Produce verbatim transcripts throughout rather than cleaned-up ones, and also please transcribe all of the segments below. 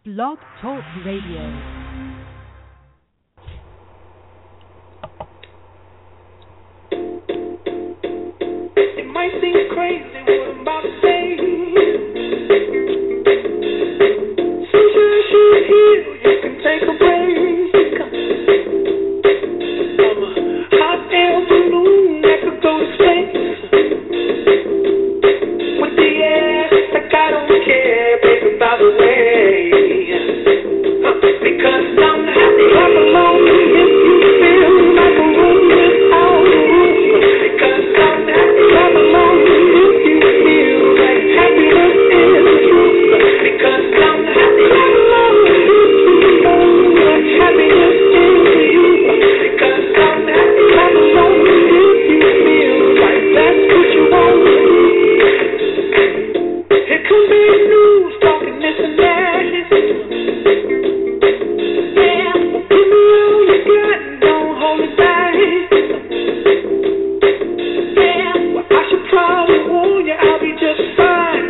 Blog Talk Radio. It might seem crazy what I'm about to say. Since you're here, you can take a break. I'm a hot air balloon that could go to space. With the air, like I don't care, baby, by the way. Huh, because I'm happy, I'm alone. If you feel like a room without a roof. Because I'm happy, I'm alone. If you feel like happiness is the truth. Because I'm happy, I'm alone. If you know what happiness is to you. Because I'm happy, I'm alone. If you feel like that's what you want. It could be news talking this and that. Yeah, give me all you got and don't hold it back. Yeah, well, I should probably warn you I'll be just fine.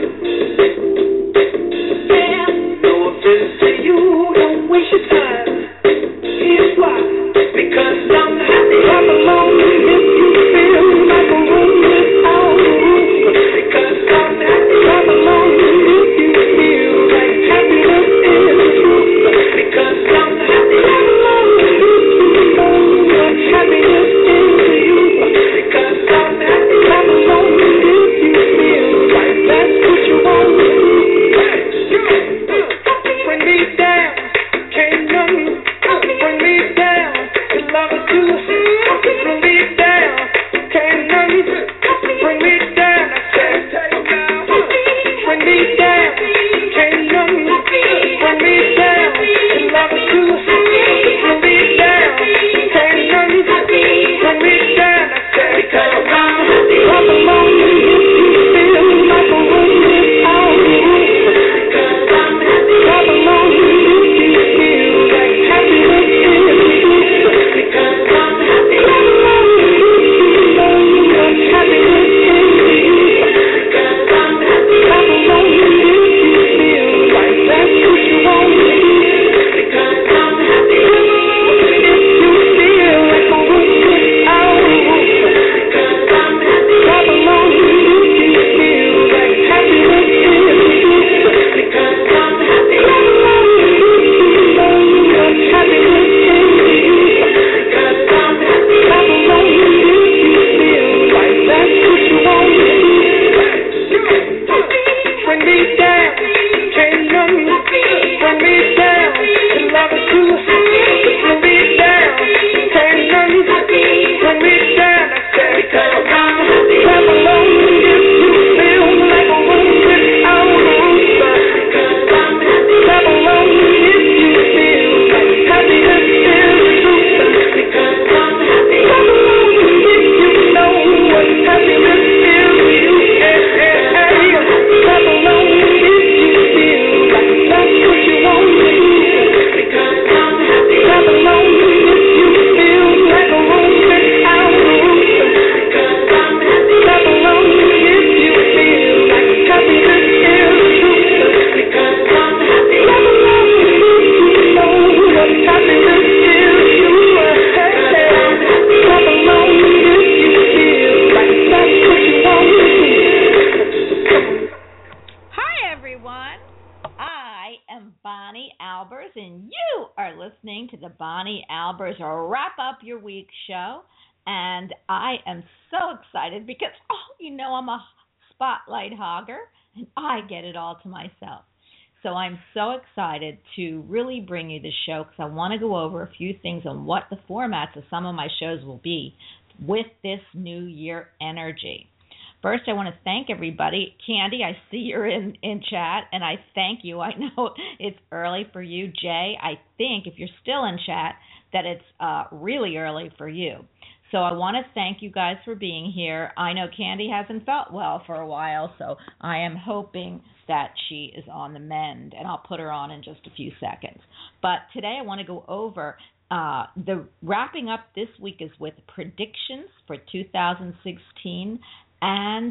Yeah, no offense to you, don't waste your time. Here's why. Because I'm happy, I'm alone. If you feel like a room without a roof. Because I'm happy, I'm alone. If you feel like happiness is the truth. Because I'm happy, I'm alone. If you know what happiness is to you. Because I'm happy, I'm alone. If you feel like that's what you want. Bring me down, can't nothing bring me down. Your love is too. Bring me down, can't nothing bring me down. I said, bring me down, can't nothing bring me down. Your love is too. Bring me down, can't nothing bring me down. I said, because I'm happy, I'm alone. If you feel like a room without a roof. Because I'm happy, I'm alone. If you feel like happiness is the truth. Because I'm happy, I'm alone. If you know what happiness is to you. Because I'm happy, I'm alone. If you feel like that's what you want. Because I'm happy, I'm alone. If you feel like a room without a roof. Because I'm happy, I'm alone. If you feel like happiness is the truth. Because I'm happy, I'm alone. If you know what happiness is to you. Because I'm happy, I'm alone. If you feel like that's what you want. Bring me down, can't nothing bring me down. Your love is too. Bring me down, can't nothing bring me down. I said, because I'm happy, I'm alone. If you feel like a room without a roof. Because I'm happy, I'm alone. If you feel like happiness is the truth. Because I'm happy, I'm alone. If you know what happiness is to you. Yeah, yeah, yeah. I'm alone. If you feel like that's what you want. Because I'm happy, I'm alone. If you feel like a room without a roof. Because I'm happy, I'm alone. If you feel like happiness is the truth. Because I'm happy, I'm alone. If you know what happiness is to you. Because I'm happy, I'm alone. If you feel like that's what you want. Hi, everyone. I am Bonnie Albers, and you are listening to the Bonnie Albers Wrap Up Your Week show. And I am so excited because, oh, you know, I'm a spotlight hogger, and I get it all to myself. So I'm so excited to really bring you this show because I want to go over a few things on what the formats of some of my shows will be with this new year energy. First, I want to thank everybody. Candy, I see you're in, in chat, and I thank you. I know it's early for you. Jay, I think if you're still in chat, that it's uh, really early for you. So I want to thank you guys for being here. I know Candy hasn't felt well for a while, so I am hoping that she is on the mend, and I'll put her on in just a few seconds. But today I want to go over uh, the wrapping up this week is with predictions for two thousand sixteen and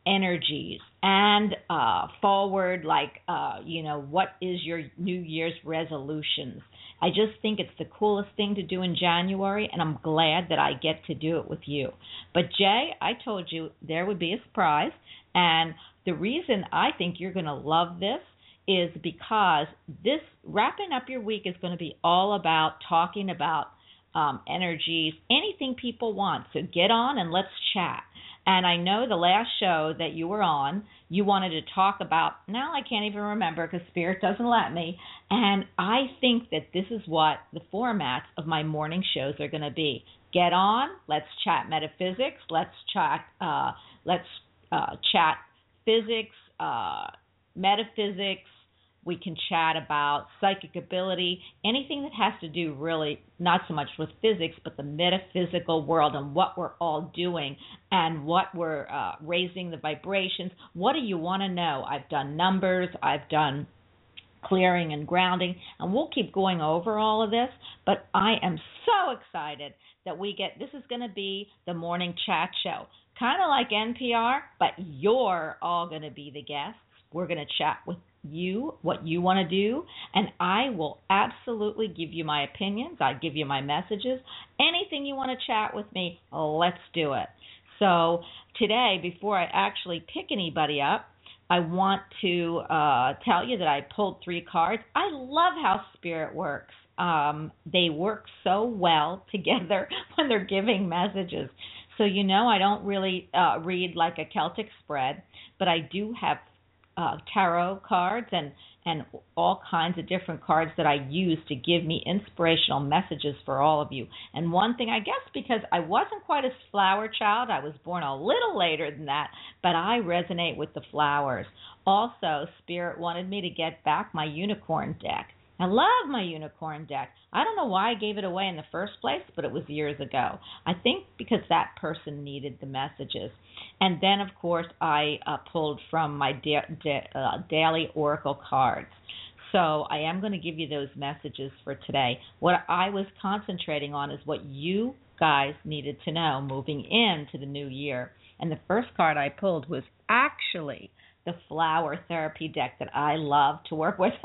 energies and uh, forward, like, uh, you know, what is your New Year's resolutions. I just think it's the coolest thing to do in January, and I'm glad that I get to do it with you. But, Jay, I told you there would be a surprise, and the reason I think you're going to love this is because this wrapping up your week is going to be all about talking about um, energies, anything people want. So get on and let's chat. And I know the last show that you were on, you wanted to talk about, now I can't even remember because Spirit doesn't let me, and I think that this is what the formats of my morning shows are going to be. Get on, let's chat metaphysics, let's chat, uh, let's uh, chat physics, uh, metaphysics. We can chat about psychic ability, anything that has to do really not so much with physics, but the metaphysical world and what we're all doing and what we're uh, raising the vibrations. What do you want to know? I've done numbers, I've done clearing and grounding, and we'll keep going over all of this, but I am so excited that we get, this is going to be the morning chat show, kind of like N P R, but you're all going to be the guests. We're going to chat with you, what you want to do, and I will absolutely give you my opinions. I'll give you my messages. Anything you want to chat with me, let's do it. So today, before I actually pick anybody up, I want to uh, tell you that I pulled three cards. I love how Spirit works. Um, they work so well together when they're giving messages. So you know I don't really uh, read like a Celtic spread, but I do have Uh, tarot cards and, and all kinds of different cards that I use to give me inspirational messages for all of you. And one thing, I guess because I wasn't quite a flower child, I was born a little later than that, but I resonate with the flowers. Also, Spirit wanted me to get back my unicorn deck. I love my unicorn deck. I don't know why I gave it away in the first place, but it was years ago. I think because that person needed the messages. And then, of course, I uh, pulled from my da- da- uh, daily oracle cards. So I am going to give you those messages for today. What I was concentrating on is what you guys needed to know moving into the new year. And the first card I pulled was actually the flower therapy deck that I love to work with.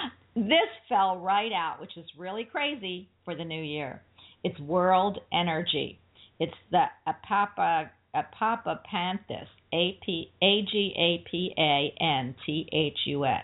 This fell right out, which is really crazy for the new year. It's World Energy. It's the Apapa, Agapanthus, A P A G A P A N T H U S.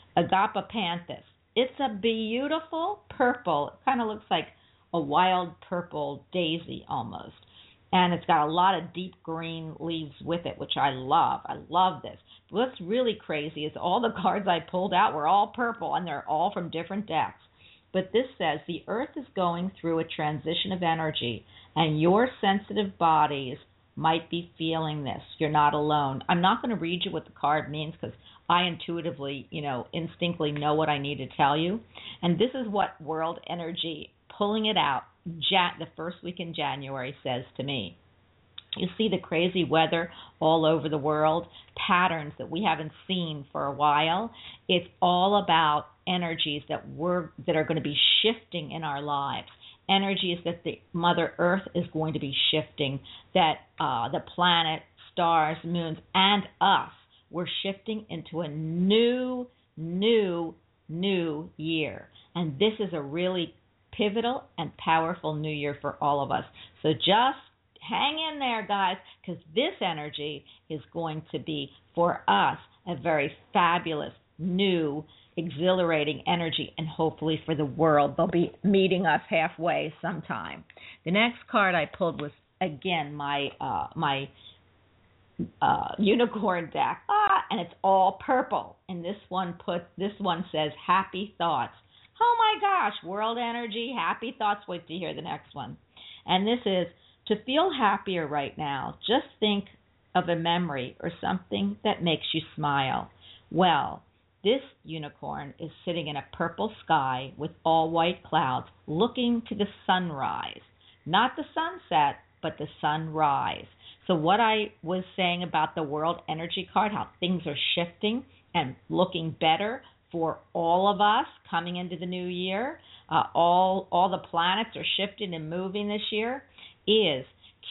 Agapanthus. It's a beautiful purple. It kind of looks like a wild purple daisy almost. And it's got a lot of deep green leaves with it, which I love. I love this. What's really crazy is all the cards I pulled out were all purple, and they're all from different decks. But this says the Earth is going through a transition of energy, and your sensitive bodies might be feeling this. You're not alone. I'm not going to read you what the card means because I intuitively, you know, instinctively know what I need to tell you. And this is what World Energy, pulling it out, Ja- the first week in January, says to me. You see the crazy weather all over the world, patterns that we haven't seen for a while. It's all about energies that we're that are going to be shifting in our lives. Energies that the Mother Earth is going to be shifting, that uh, the planet, stars, moons, and us, we're shifting into a new, new, new year. And this is a really pivotal and powerful new year for all of us. So just hang in there, guys, because this energy is going to be, for us, a very fabulous, new, exhilarating energy, and hopefully for the world. They'll be meeting us halfway sometime. The next card I pulled was, again, my uh, my uh, unicorn deck, ah, and it's all purple. And this one put this one says happy thoughts. Oh my gosh, World Energy, happy thoughts. Wait to hear the next one. And this is, to feel happier right now, just think of a memory or something that makes you smile. Well, this unicorn is sitting in a purple sky with all white clouds, looking to the sunrise. Not the sunset, but the sunrise. So what I was saying about the World Energy card, how things are shifting and looking better for all of us coming into the new year, uh, all all the planets are shifting and moving this year, is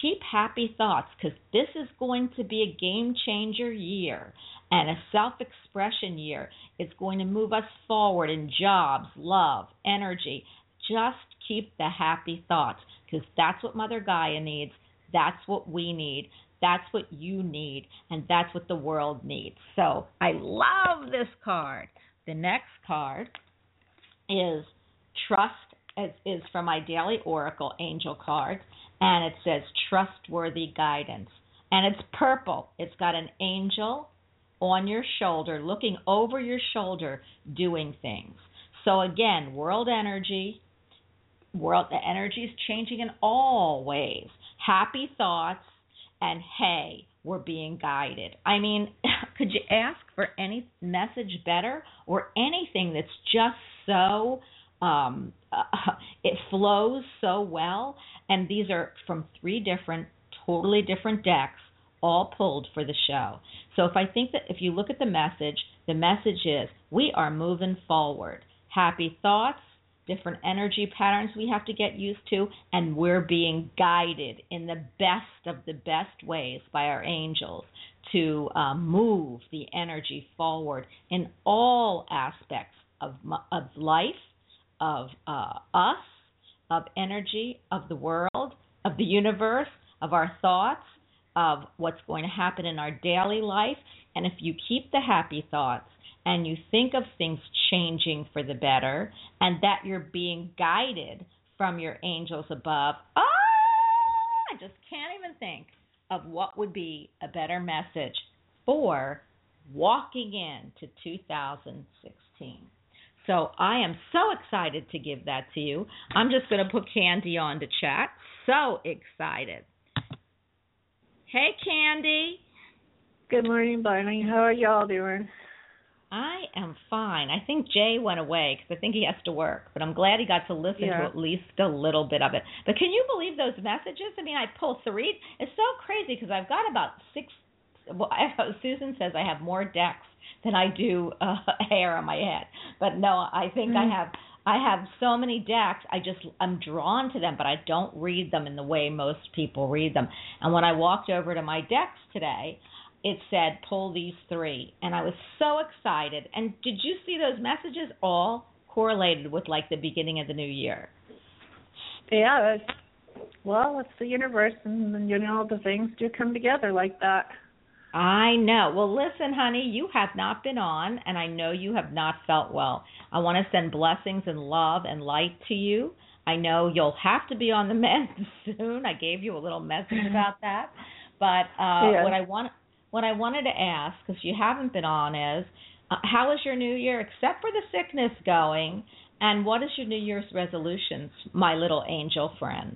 keep happy thoughts, because this is going to be a game changer year and a self-expression year. It's going to move us forward in jobs, love, energy. Just keep the happy thoughts, because that's what Mother Gaia needs. That's what we need. That's what you need. And that's what the world needs. So I love this card. The next card is Trust, is, is from my Daily Oracle Angel card. And it says Trustworthy Guidance. And it's purple. It's got an angel on your shoulder, looking over your shoulder, doing things. So again, world energy, world the energy is changing in all ways. Happy thoughts, and hey, we're being guided. I mean, could you ask for any message better, or anything that's just so um, uh, it flows so well? And these are from three different, totally different decks, all pulled for the show. So if I think that if you look at the message, the message is we are moving forward. Happy thoughts, different energy patterns we have to get used to, and we're being guided in the best of the best ways by our angels to um, move the energy forward in all aspects of of life, of uh, us, of energy, of the world, of the universe, of our thoughts, of what's going to happen in our daily life. And if you keep the happy thoughts and you think of things changing for the better, and that you're being guided from your angels above, ah, I just can't even think of what would be a better message for walking into two thousand sixteen. So I am so excited to give that to you. I'm just going to put Candy on to chat. So excited. Hey, Candy. Good morning, Barney. How are y'all doing? I am fine. I think Jay went away because I think he has to work, but I'm glad he got to listen yeah. to at least a little bit of it. But can you believe those messages? I mean, I pull three. It's so crazy because I've got about six. Well, I, Susan says I have more decks than I do uh, hair on my head. But no, I think mm-hmm. I have. I have so many decks. I just I'm drawn to them, but I don't read them in the way most people read them. And when I walked over to my decks today, it said, pull these three. And I was so excited. And did you see those messages all correlated with, like, the beginning of the new year? Yeah. It's, well, it's the universe, and, you know, the things do come together like that. I know. Well, listen, honey, you have not been on, and I know you have not felt well. I want to send blessings and love and light to you. I know you'll have to be on the mend soon. I gave you a little message about that. But uh, yeah. what I want... What I wanted to ask, because you haven't been on, is uh, how is your New Year, except for the sickness, going, and what is your New Year's resolutions, my little angel friend?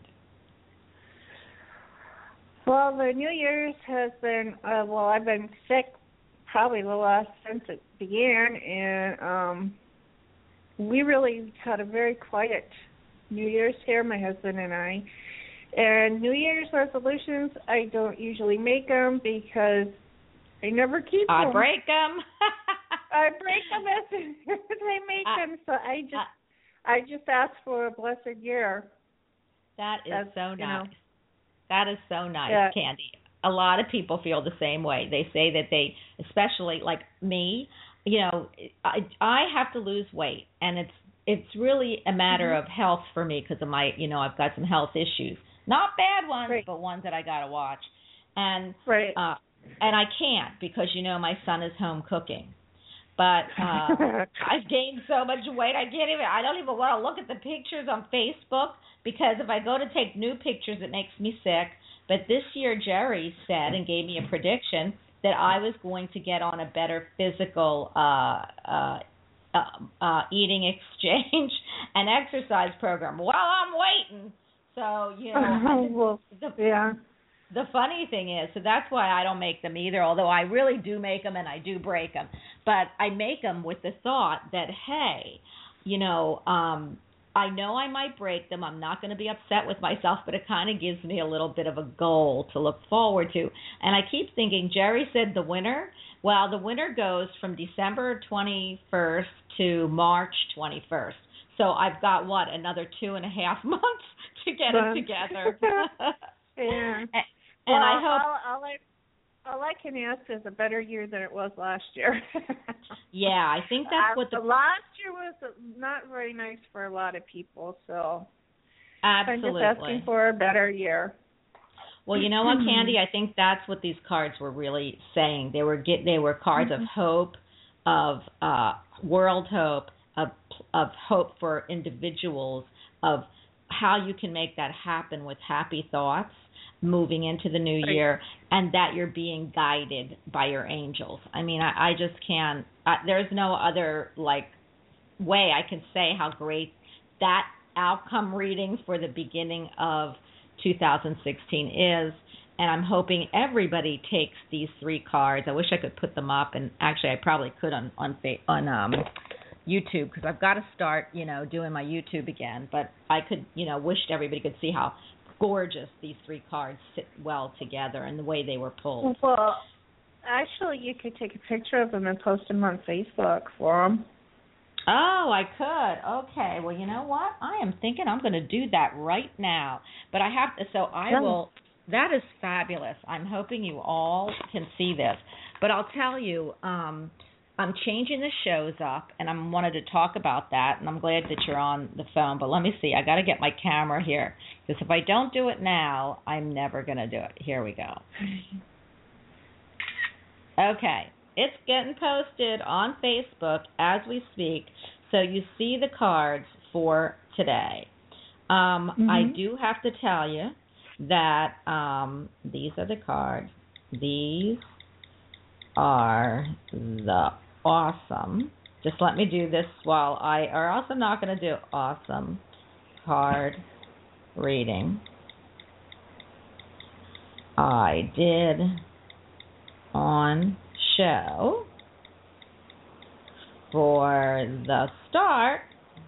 Well, the New Year's has been, uh, well, I've been sick probably the last since it began, and um, we really had a very quiet New Year's here, my husband and I. And New Year's resolutions, I don't usually make them because I never keep them. I break them. I break them as soon as I make I, them. So I just, I, I just ask for a blessed year. That is That's, so nice. You know, that is so nice, yeah. Candy. A lot of people feel the same way. They say that they, especially like me, you know, I, I have to lose weight, and it's it's really a matter mm-hmm. of health for me because of my, you know, I've got some health issues. Not bad ones, right. but ones that I got to watch. And right. uh, and I can't because, you know, my son is home cooking. But uh, I've gained so much weight, I can't even, I don't even want to look at the pictures on Facebook because if I go to take new pictures, it makes me sick. But this year, Jerry said and gave me a prediction that I was going to get on a better physical uh, uh, uh, uh, eating exchange and exercise program. Well, I'm waiting. So, you know, well, the, yeah. the funny thing is, so that's why I don't make them either, although I really do make them and I do break them. But I make them with the thought that, hey, you know, um, I know I might break them. I'm not going to be upset with myself, but it kind of gives me a little bit of a goal to look forward to. And I keep thinking, Jerry said the winter. Well, the winter goes from December twenty-first to March twenty-first. So I've got, what, another two and a half months to get it together. Yeah. And, well, and I hope. All, all, I, all I can ask is a better year than it was last year. Yeah, I think that's uh, what the last year was not very nice for a lot of people. So absolutely. I'm just asking for a better year. Well, you know what, Candy? I think that's what these cards were really saying. They were get they were cards of hope, of uh, world hope, of of hope for individuals, of how you can make that happen with happy thoughts moving into the new year, and that you're being guided by your angels. I mean, I, I just can't. Uh, there's no other like way I can say how great that outcome reading for the beginning of two thousand sixteen is, and I'm hoping everybody takes these three cards. I wish I could put them up, and actually I probably could on on on um YouTube, because I've got to start, you know, doing my YouTube again. But I could, you know, wished everybody could see how gorgeous these three cards sit well together and the way they were pulled. Well, actually, you could take a picture of them and post them on Facebook for them. Oh, I could. Okay. Well, you know what? I am thinking I'm going to do that right now. But I have to, so I Yeah. will, that is fabulous. I'm hoping you all can see this. But I'll tell you, um, I'm changing the shows up, and I wanted to talk about that, and I'm glad that you're on the phone. But let me see. I got to get my camera here, because if I don't do it now, I'm never going to do it. Here we go. Okay. It's getting posted on Facebook as we speak, so you see the cards for today. Um, Mm-hmm. I do have to tell you that um, these are the cards. These are the awesome. Just let me do this while I, or else I'm not going to do awesome card reading. I did on show for the start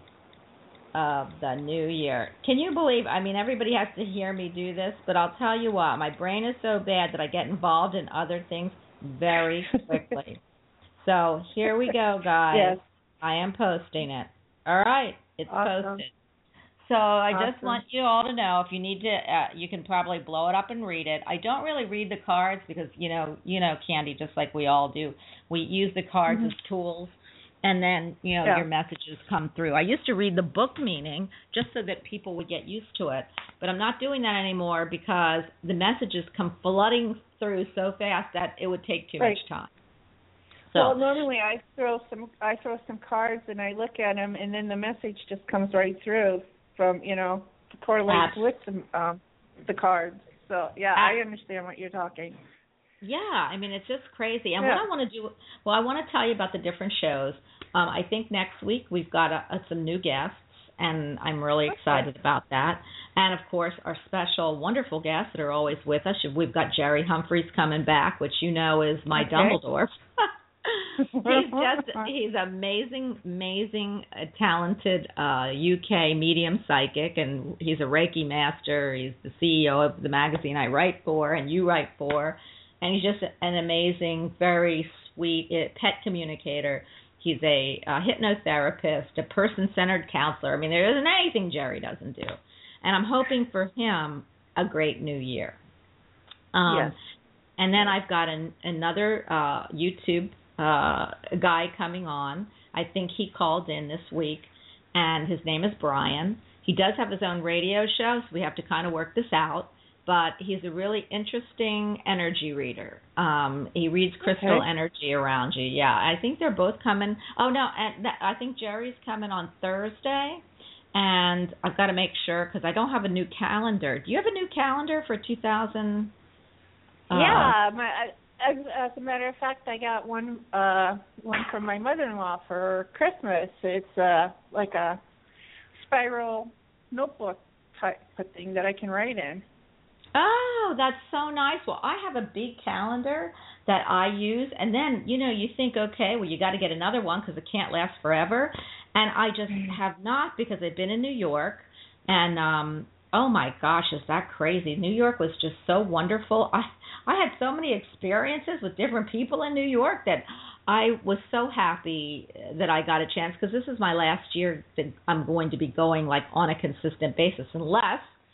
of the new year. Can you believe, I mean, everybody has to hear me do this, but I'll tell you what, my brain is so bad that I get involved in other things very quickly. So here we go, guys. Yes. I am posting it. All right, it's Awesome. posted. So I Awesome. just want you all to know, if you need to, uh, you can probably blow it up and read it. I don't really read the cards because, you know, you know, Candy, just like we all do, we use the cards Mm-hmm. as tools, and then, you know, Yeah. your messages come through. I used to read the book meaning just so that people would get used to it, but I'm not doing that anymore because the messages come flooding through so fast that it would take too Right. much time. So, Well, normally I throw some I throw some cards and I look at them, and then the message just comes right through from, you know, correlates Abs- with the um, the cards. So yeah, Abs- I understand what you're talking. yeah, I mean, it's just crazy. And Yeah. what I want to do, well, I want to tell you about the different shows. Um, I think next week we've got a, a, some new guests, and I'm really excited Okay. about that. And, of course, our special, wonderful guests that are always with us. We've got Jerry Humphreys coming back, which you know is my Okay. Dumbledore. he's just, he's amazing, amazing, uh, talented uh, U K medium psychic, and he's a Reiki master. He's the C E O of the magazine I write for and you write for, and he's just an amazing, very sweet uh, pet communicator. He's a uh, hypnotherapist, a person-centered counselor. I mean, there isn't anything Jerry doesn't do, and I'm hoping for him a great new year. Um, Yes. And then I've got an, another uh, YouTube uh, guy coming on. I think he called in this week, and his name is Brian. He does have his own radio show, so we have to kind of work this out. But he's a really interesting energy reader. Um, he reads crystal Okay. energy around you. Yeah, I think they're both coming. Oh, no, and th- I think Jerry's coming on Thursday. And I've got to make sure, because I don't have a new calendar. Do you have a new calendar for two thousand? Uh, Yeah, my, as, as a matter of fact, I got one uh, one from my mother-in-law for Christmas. It's uh, like a spiral notebook type of thing that I can write in. Oh, that's so nice. Well, I have a big calendar that I use, and then, you know, you think, okay, well, you got to get another one because it can't last forever. And I just have not, because I've been in New York, and um, oh my gosh, is that crazy? New York was just so wonderful. I I had so many experiences with different people in New York that I was so happy that I got a chance, because this is my last year that I'm going to be going like on a consistent basis, unless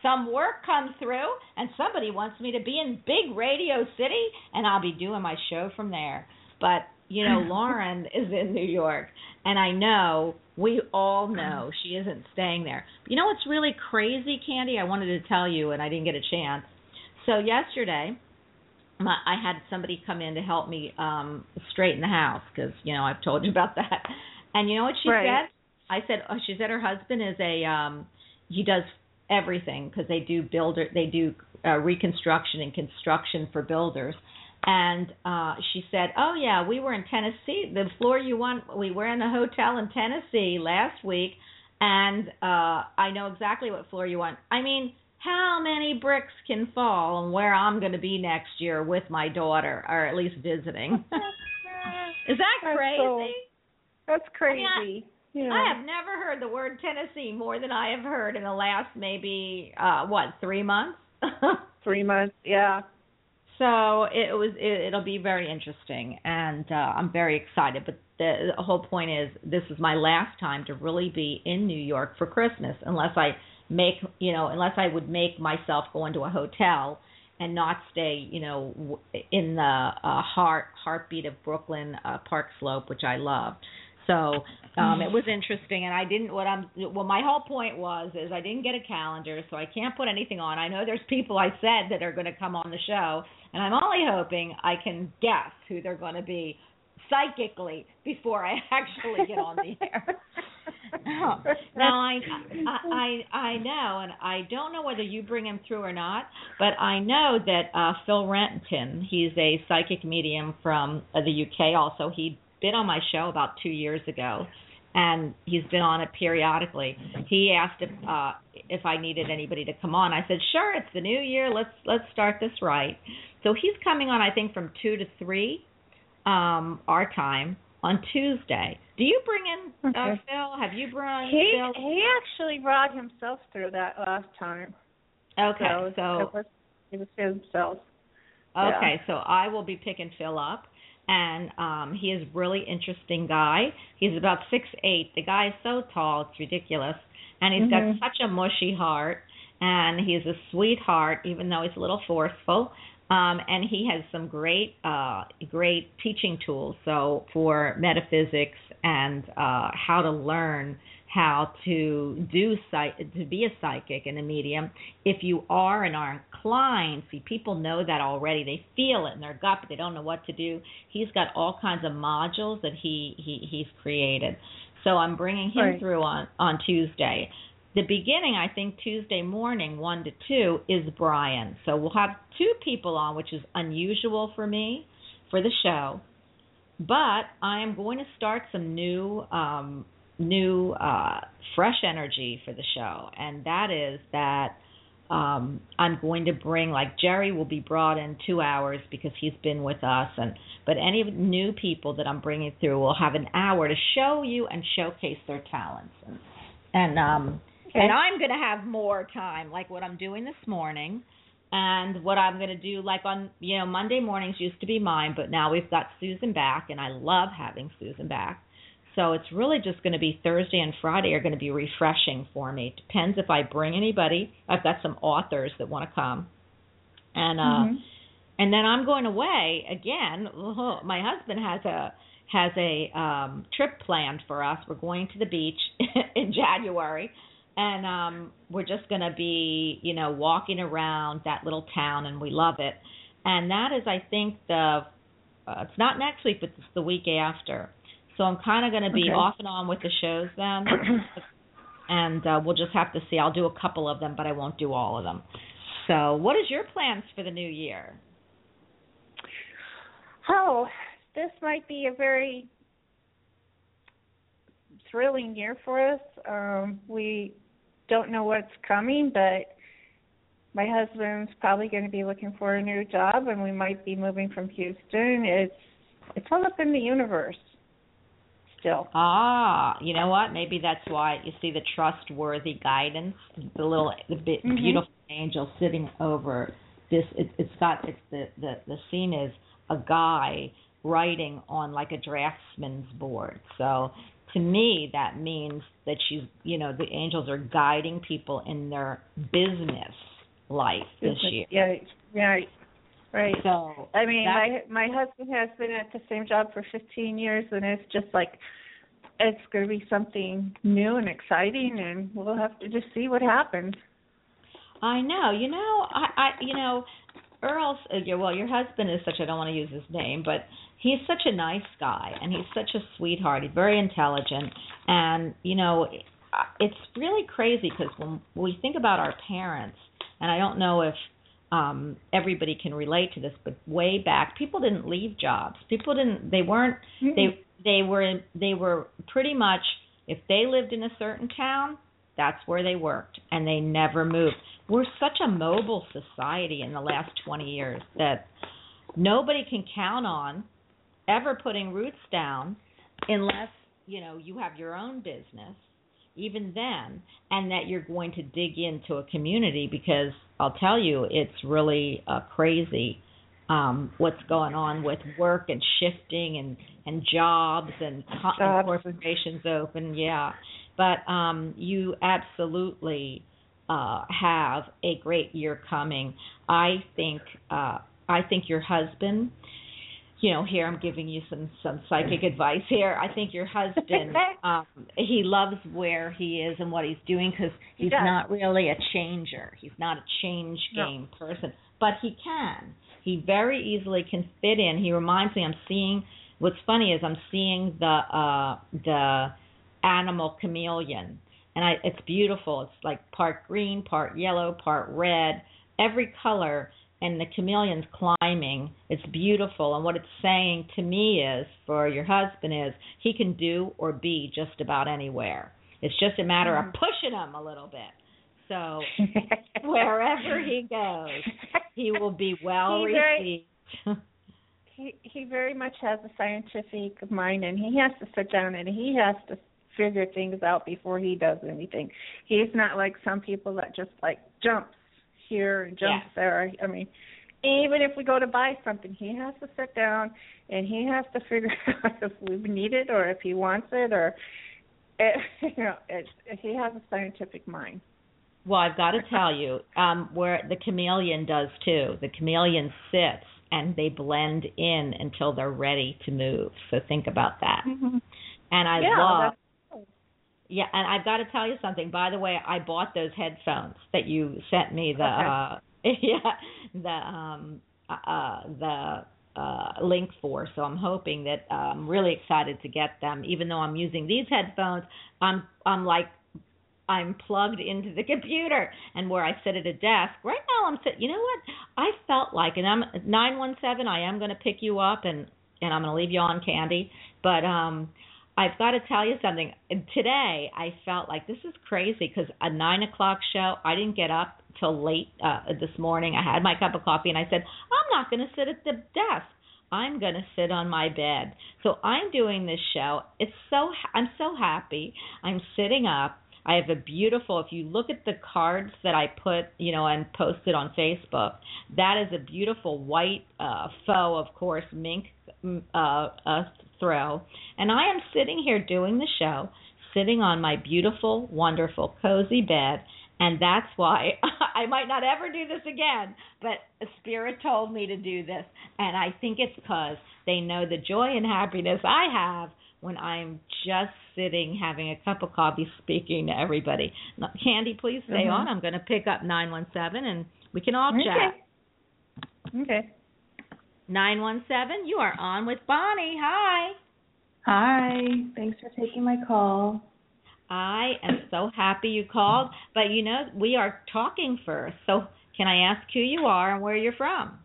some work comes through and somebody wants me to be in big Radio City, and I'll be doing my show from there. But, you know, Lauren is in New York, and I know, we all know she isn't staying there. But you know what's really crazy, Candy? I wanted to tell you, and I didn't get a chance. So yesterday, my, I had somebody come in to help me um, straighten the house because, you know, I've told you about that. And you know what she right. said? I said, oh, she said her husband is a, um, he does everything because they do builder, they do uh, reconstruction and construction for builders. And uh, she said, oh, yeah, we were in Tennessee. The floor you want, we were in a hotel in Tennessee last week, and uh, I know exactly what floor you want. I mean, how many bricks can fall on where I'm going to be next year with my daughter, or at least visiting? Is that that's crazy? So, that's crazy. I, mean, I, yeah. I have never heard the word Tennessee more than I have heard in the last maybe, uh, what, three months? Three months, yeah. So it was. It, it'll be very interesting, and uh, I'm very excited. But the, the whole point is, this is my last time to really be in New York for Christmas, unless I make, you know, unless I would make myself go into a hotel and not stay, you know, in the uh, heart heartbeat of Brooklyn uh, Park Slope, which I love. So um, it was interesting, and I didn't. What I'm well, my whole point was is I didn't get a calendar, so I can't put anything on. I know there's people I said that are going to come on the show, and I'm only hoping I can guess who they're going to be psychically before I actually get on the air. Now I, I I I know, and I don't know whether you bring him through or not, but I know that uh, Phil Renton, he's a psychic medium from uh, the U K. Also, he. been on my show about two years ago, and he's been on it periodically. He asked if uh, if I needed anybody to come on. I said, sure, it's the new year. Let's let's start this right. So he's coming on, I think, from two to three um, our time on Tuesday. Do you bring in uh, okay. Phil? Have you brought he, Phil? He actually brought himself through that last time. Okay, so, so it was, it was himself. Okay, yeah. so I will be picking Phil up. And um, he is a really interesting guy. He's about six eight. The guy is so tall, it's ridiculous. And he's mm-hmm. got such a mushy heart. And he's a sweetheart, even though he's a little forceful. Um, and he has some great, uh, great teaching tools. So for metaphysics and uh, how to learn how to do psych- to be a psychic and a medium. If you are and are inclined, see, people know that already. They feel it in their gut, but they don't know what to do. He's got all kinds of modules that he, he he's created. So I'm bringing him right. through on, on Tuesday. The beginning, I think, Tuesday morning, one to two, is Brian. So we'll have two people on, which is unusual for me for the show. But I am going to start some new um, new uh, fresh energy for the show, and that is that um, I'm going to bring, like Jerry will be brought in two hours because he's been with us, and but any new people that I'm bringing through will have an hour to show you and showcase their talents, and and um, okay. and I'm going to have more time, like what I'm doing this morning. And what I'm going to do, like on, you know, Monday mornings used to be mine, but now we've got Susan back, and I love having Susan back. So it's really just going to be Thursday and Friday are going to be refreshing for me. It depends if I bring anybody. I've got some authors that want to come. And uh, mm-hmm. and then I'm going away again. Oh, my husband has a has a um, trip planned for us. We're going to the beach in January. And um, we're just going to be, you know, walking around that little town, and we love it. And that is, I think, the uh, it's not next week, but it's the week after. So I'm kind of going to be okay. off and on with the shows then, and uh, we'll just have to see. I'll do a couple of them, but I won't do all of them. So what is your plans for the new year? Oh, this might be a very thrilling year for us. Um, we don't know what's coming, but my husband's probably going to be looking for a new job, and we might be moving from Houston. It's it's all up in the universe still. Ah, you know what? Maybe that's why you see the trustworthy guidance, the little the mm-hmm. beautiful angel sitting over this. It, it's got it's the, the the scene is a guy writing on like a draftsman's board. So to me, that means that she's, you know, the angels are guiding people in their business life this year. Yeah, right, right. So I mean, my my husband has been at the same job for fifteen years, and it's just like it's going to be something new and exciting, and we'll have to just see what happens. I know, you know, I, I you know, Earl's, uh, well, your husband is such, I don't want to use his name, but he's such a nice guy, and he's such a sweetheart. He's very intelligent, and, you know, it's really crazy because when we think about our parents, and I don't know if um, everybody can relate to this, but way back, people didn't leave jobs. People didn't, they weren't, mm-hmm. they they were they were pretty much, if they lived in a certain town, that's where they worked, and they never moved. We're such a mobile society in the last twenty years that nobody can count on ever putting roots down unless, you know, you have your own business, even then, and that you're going to dig into a community, because I'll tell you, it's really uh, crazy um, what's going on with work and shifting and, and jobs and, co- and corporations open, yeah. But um, you absolutely uh, have a great year coming. I think uh, I think your husband, you know, here I'm giving you some, some psychic advice here. I think your husband, um, he loves where he is and what he's doing, because he's he not really a changer. He's not a change game no. person, but he can. He very easily can fit in. He reminds me, I'm seeing, what's funny is I'm seeing the uh, the animal chameleon, and I, it's beautiful. It's like part green, part yellow, part red, every color, and the chameleon's climbing. It's beautiful, and what it's saying to me is, for your husband, is he can do or be just about anywhere. It's just a matter mm-hmm. of pushing him a little bit. So wherever he goes, he will be well he received. Very, he he very much has a scientific mind, and he has to sit down and he has to figure things out before he does anything. He's not like some people that just like jumps here and jumps yeah. there. I mean, even if we go to buy something, he has to sit down and he has to figure out if we need it or if he wants it, or it, you know, it, he has a scientific mind. Well, I've got to tell you, um, where the chameleon does too. The chameleon sits and they blend in until they're ready to move. So think about that. Mm-hmm. And I yeah, love. That's- Yeah, and I've got to tell you something. By the way, I bought those headphones that you sent me the okay. uh, yeah the um uh the uh link for. So I'm hoping that uh, I'm really excited to get them. Even though I'm using these headphones, I'm I'm like I'm plugged into the computer, and where I sit at a desk right now, I'm sitting. You know what? I felt like, and I'm nine one seven. I am going to pick you up, and and I'm going to leave you on, Candy, but um. I've got to tell you something. Today, I felt like this is crazy because a nine o'clock show, I didn't get up till late uh, this morning. I had my cup of coffee, and I said, I'm not going to sit at the desk. I'm going to sit on my bed. So I'm doing this show. It's so I'm so happy. I'm sitting up. I have a beautiful, if you look at the cards that I put, you know, and posted on Facebook, that is a beautiful white uh, faux, of course, mink uh, uh, throw. And I am sitting here doing the show, sitting on my beautiful, wonderful, cozy bed. And that's why I might not ever do this again, but Spirit told me to do this. And I think it's because they know the joy and happiness I have when I'm just sitting, having a cup of coffee, speaking to everybody. Now, Candy, please stay mm-hmm. on. I'm going to pick up nine one seven, and we can all okay. chat. Okay. nine one seven, you are on with Bonnie. Hi. Hi. Thanks for taking my call. I am so happy you called, but you know, we are talking first. So can I ask who you are and where you're from?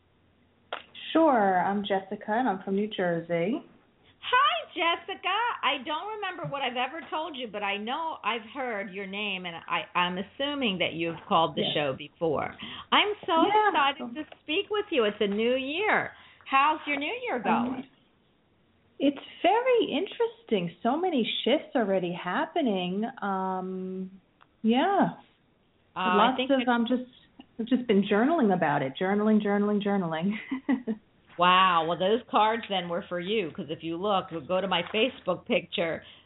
Sure. I'm Jessica, and I'm from New Jersey. Hi, Jessica. I don't remember what I've ever told you, but I know I've heard your name, and I, I'm assuming that you've called the yes. show before. I'm so yeah. excited to speak with you. It's a new year. How's your new year going? Um, it's very interesting. So many shifts already happening. Um, yeah. Uh, Lots I think of, it, I'm just, I've just been journaling about it. Journaling, journaling, journaling. Wow. Well, those cards then were for you, because if you look, we'll go to my Facebook picture.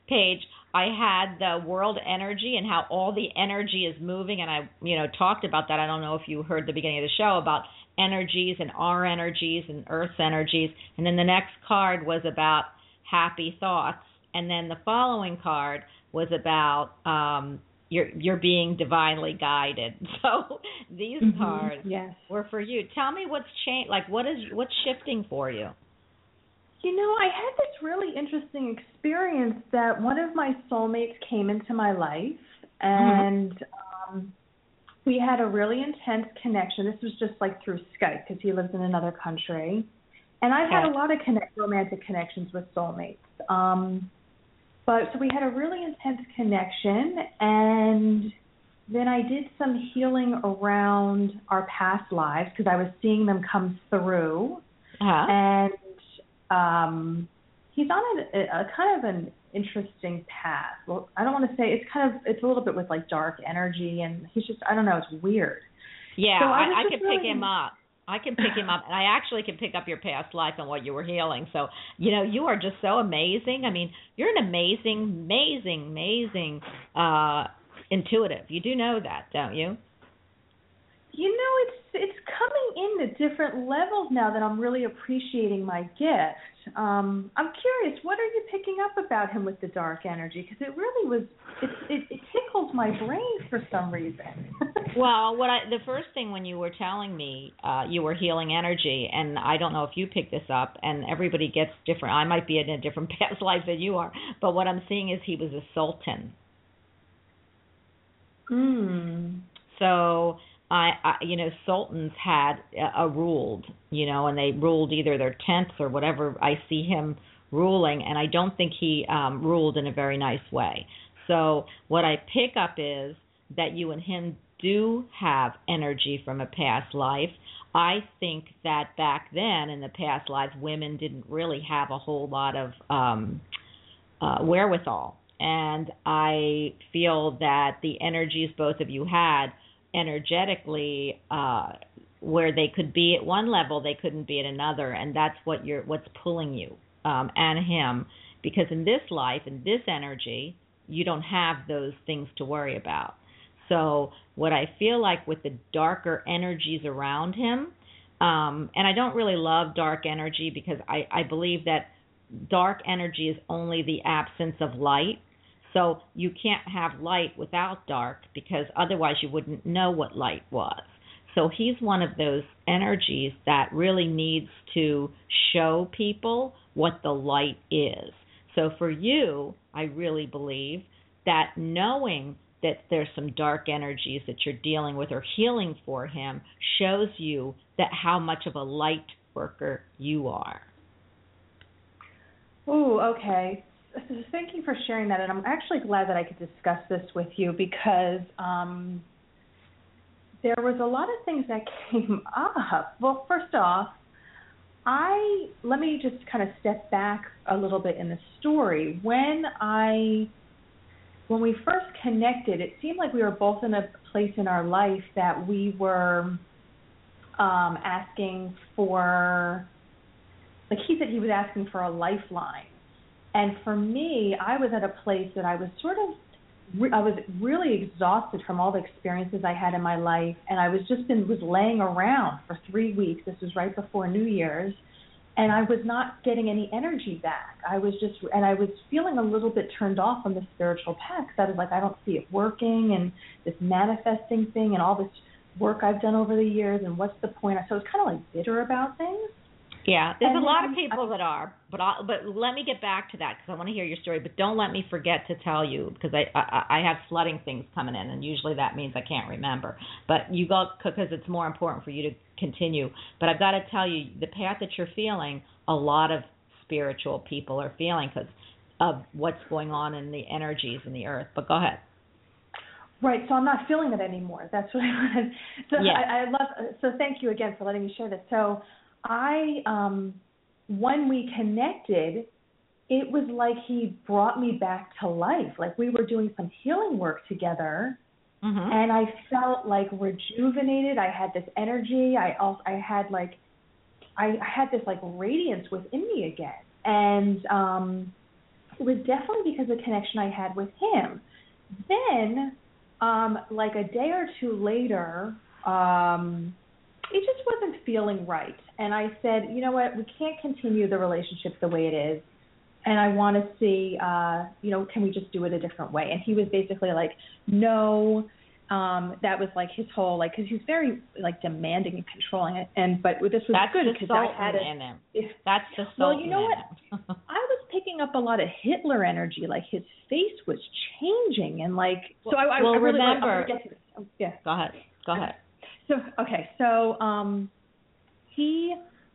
page, I had the world energy and how all the energy is moving, and I, you know, talked about that. I don't know if you heard the beginning of the show about energies and our energies and Earth's energies. And then the next card was about happy thoughts, and then the following card was about um, you're you're being divinely guided. So these mm-hmm. cards yes. were for you. Tell me what's changed. Like, what is what's shifting for you? You know, I had this really interesting experience that one of my soulmates came into my life, and mm-hmm. um, we had a really intense connection. This was just like through Skype because he lives in another country. And I've okay. had a lot of connect, romantic connections with soulmates. Um, but so we had a really intense connection, and then I did some healing around our past lives because I was seeing them come through. Uh-huh. And um, he's on a, a kind of an interesting path. Well, I don't want to say it's kind of it's a little bit with like dark energy, and he's just I don't know, it's weird. Yeah, so I, I, I could really... pick him up. I can pick him up, and I actually can pick up your past life and what you were healing. So, you know, you are just so amazing. I mean, you're an amazing, amazing, amazing uh, intuitive. You do know that, don't you? You know, it's it's coming in at different levels now that I'm really appreciating my gift. Um, I'm curious, what are you picking up about him with the dark energy? Because it really was, it, it, it tickled my brain for some reason. Well, what I the first thing when you were telling me uh, you were healing energy, and I don't know if you picked this up, and everybody gets different. I might be in a different past life than you are, but what I'm seeing is he was a sultan. Hmm. So, I, I, you know, sultans had a, a ruled, you know, and they ruled either their tents or whatever. I see him ruling, and I don't think he um, ruled in a very nice way. So what I pick up is that you and him do have energy from a past life. I think that back then in the past lives, women didn't really have a whole lot of um, uh, wherewithal. And I feel that the energies both of you had energetically, uh, where they could be at one level, they couldn't be at another. And that's what you're, what's pulling you um, and him. Because in this life, in this energy, you don't have those things to worry about. So what I feel like with the darker energies around him, um, and I don't really love dark energy because I, I believe that dark energy is only the absence of light. So you can't have light without dark because otherwise you wouldn't know what light was. So he's one of those energies that really needs to show people what the light is. So for you, I really believe that knowing that there's some dark energies that you're dealing with or healing for him shows you that how much of a light worker you are. Oh, okay. So thank you for sharing that, and I'm actually glad that I could discuss this with you because um, there was a lot of things that came up. Well, first off, I let me just kind of step back a little bit in the story. When I When we first connected, it seemed like we were both in a place in our life that we were um, asking for, like he said he was asking for a lifeline. And for me, I was at a place that I was sort of, I was really exhausted from all the experiences I had in my life. And I was just been, was laying around for three weeks. This was right before New Year's. And I was not getting any energy back. I was just, and I was feeling a little bit turned off from the spiritual path. Because I was like, I don't see it working, and this manifesting thing, and all this work I've done over the years, and what's the point? So I was kind of like bitter about things. Yeah, there's and a lot then, of people that are, but I, but let me get back to that because I want to hear your story. But don't let me forget to tell you because I, I I have flooding things coming in, and usually that means I can't remember. But you go because it's more important for you to continue. But I've got to tell you, the path that you're feeling, a lot of spiritual people are feeling because of what's going on in the energies in the earth. But go ahead. Right, so I'm not feeling it anymore. That's what I wanted. So yeah. I, I love. So thank you again for letting me share this. So. I, um, when we connected, it was like he brought me back to life. Like we were doing some healing work together, mm-hmm. and I felt like rejuvenated. I had this energy. I also, I had like, I, I had this like radiance within me again. And um, it was definitely because of the connection I had with him. Then, um, like a day or two later, um, it just wasn't feeling right. And I said, you know what, we can't continue the relationship the way it is. And I want to see, uh, you know, can we just do it a different way? And he was basically like, no. Um, that was like his whole, like, because he's very like demanding and controlling it. And but this was That's good because I had a, it. In him. That's the Sultan. Well, you know what? In him. I was picking up a lot of Hitler energy. Like his face was changing, and like so. Well, I, I, well, I really remember. Want, get to this. Oh, yeah. Go ahead. Go ahead. So okay, so um, he.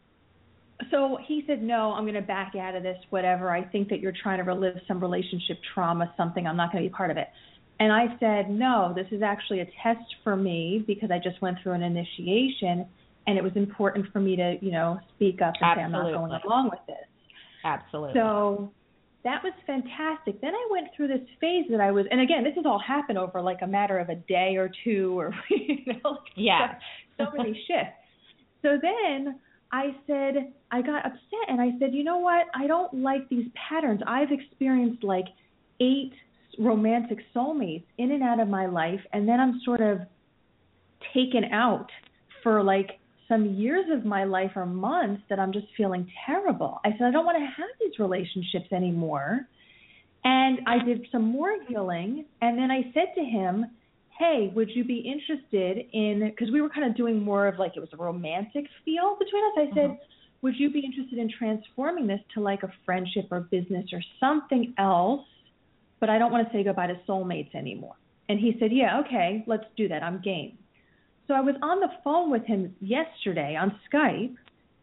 So he said, no, I'm going to back out of this, whatever. I think that you're trying to relive some relationship trauma, something. I'm not going to be part of it. And I said, no, this is actually a test for me because I just went through an initiation, and it was important for me to, you know, speak up and Absolutely. say I'm not going along with this. Absolutely. So that was fantastic. Then I went through this phase that I was, and again, this has all happened over like a matter of a day or two or, you know, yeah. so, so many shifts. So then I said, I got upset, and I said, you know what? I don't like these patterns. I've experienced like eight romantic soulmates in and out of my life, and then I'm sort of taken out for like some years of my life or months that I'm just feeling terrible. I said, I don't want to have these relationships anymore. And I did some more healing, and then I said to him, hey, would you be interested in, because we were kind of doing more of like, it was a romantic feel between us. I said, mm-hmm. would you be interested in transforming this to like a friendship or business or something else? But I don't want to say goodbye to soulmates anymore. And he said, yeah, okay, let's do that. I'm game. So I was on the phone with him yesterday on Skype,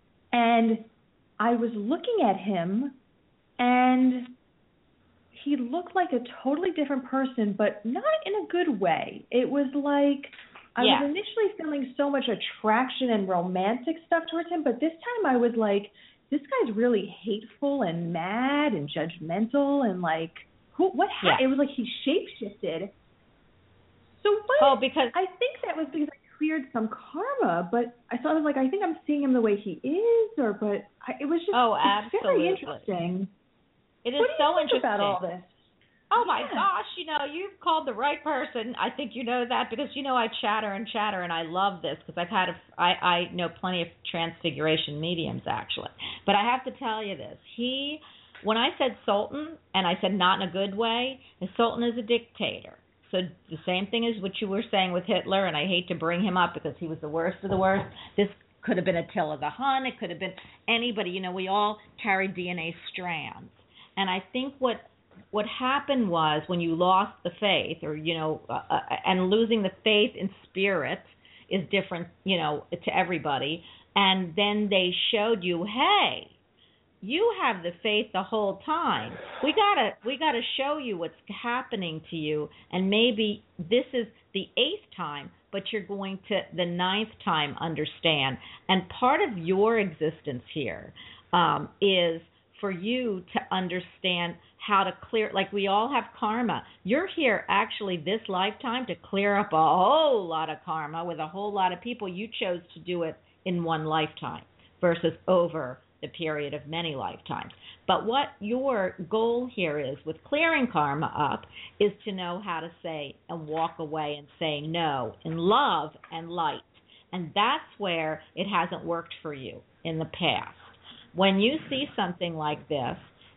and I was looking at him, and he looked like a totally different person, but not in a good way. It was like I yeah. was initially feeling so much attraction and romantic stuff towards him, but this time I was like, this guy's really hateful and mad and judgmental and like, Who, what happened? Yeah. It was like he shape-shifted. So what? Oh, because I think that was because I cleared some karma, but I thought I was like, I think I'm seeing him the way he is, or but I, it was just oh, it's absolutely. very interesting. It is what do you so think interesting about all this. Oh yeah. my gosh, you know, you've called the right person. I think you know that because you know I chatter and chatter, and I love this because I've had a, I I know plenty of transfiguration mediums actually, but I have to tell you this. He When I said Sultan, and I said not in a good way, the Sultan is a dictator. So the same thing as what you were saying with Hitler, and I hate to bring him up because he was the worst of the worst. This could have been Attila the Hun. It could have been anybody. You know, we all carry D N A strands. And I think what what happened was when you lost the faith, or, you know, uh, uh, and losing the faith in spirit is different, you know, to everybody. And then they showed you, hey, you have the faith the whole time. We gotta we gotta show you what's happening to you, and maybe this is the eighth time, but you're going to the ninth time understand. And part of your existence here um, is for you to understand how to clear. Like we all have karma. You're here actually this lifetime to clear up a whole lot of karma with a whole lot of people. You chose to do it in one lifetime versus over the period of many lifetimes. But what your goal here is with clearing karma up is to know how to say and walk away and say no in love and light. And that's where it hasn't worked for you in the past. When you see something like this,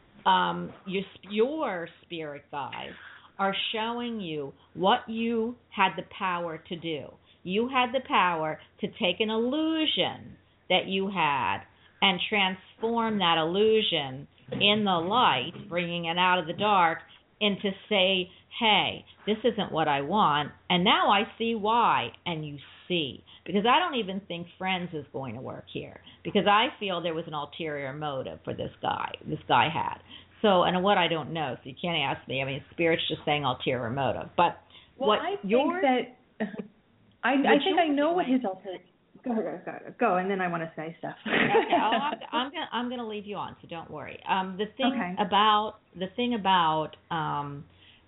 um, your, your spirit guides are showing you what you had the power to do. You had the power to take an illusion that you had and transform that illusion in the light, bringing it out of the dark, into say, hey, this isn't what I want, and now I see why, and you see. Because I don't even think Friends is going to work here, because I feel there was an ulterior motive for this guy, this guy had. So, and what I don't know, so you can't ask me. I mean, Spirit's just saying ulterior motive. But well, what I think your, that, I, I think I know what his ulterior Go, go, go, go, and then I want to say stuff. okay, oh, I'm, I'm gonna I'm gonna leave you on, so don't worry. Um, the thing okay. about the thing about um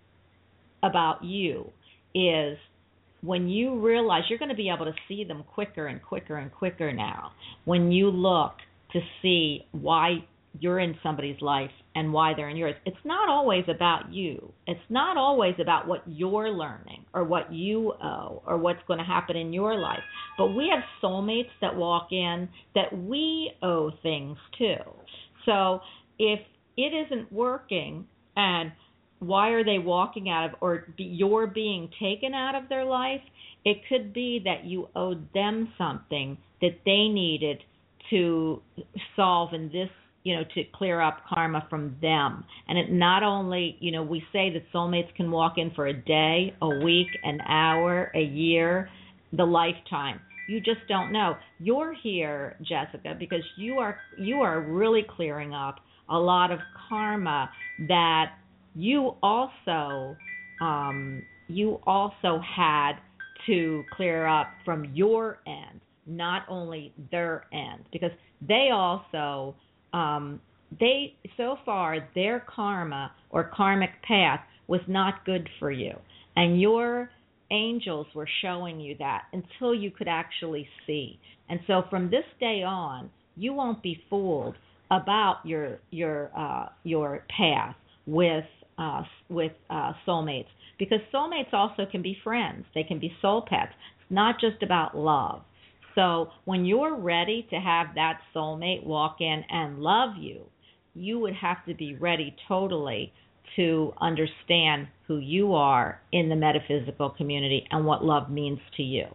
about you is when you realize you're going to be able to see them quicker and quicker and quicker now. When you look to see why you're in somebody's life and why they're in yours, it's not always about you. It's not always about what you're learning or what you owe or what's going to happen in your life. But we have soulmates that walk in that we owe things to. So if it isn't working and why are they walking out of, or be, you're being taken out of their life, it could be that you owed them something that they needed to solve in this, you know, to clear up karma from them. And it not only, you know, we say that soulmates can walk in for a day, a week, an hour, a year, the lifetime. You just don't know. You're here, Jessica, because you are you are really clearing up a lot of karma that you also um, you also had to clear up from your end, not only their end, because they also um, they so far their karma or karmic path was not good for you, and your angels were showing you that until you could actually see. And so from this day on, you won't be fooled about your your uh, your path with uh, with uh, soulmates, because soulmates also can be friends. They can be soul pets. It's not just about love. So when you're ready to have that soulmate walk in and love you, you would have to be ready totally to understand who you are in the metaphysical community and what love means to you.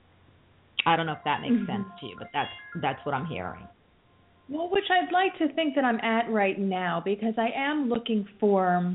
I don't know if that makes mm-hmm. sense to you, but that's that's what I'm hearing. Well, which I'd like to think that I'm at right now, because I am looking for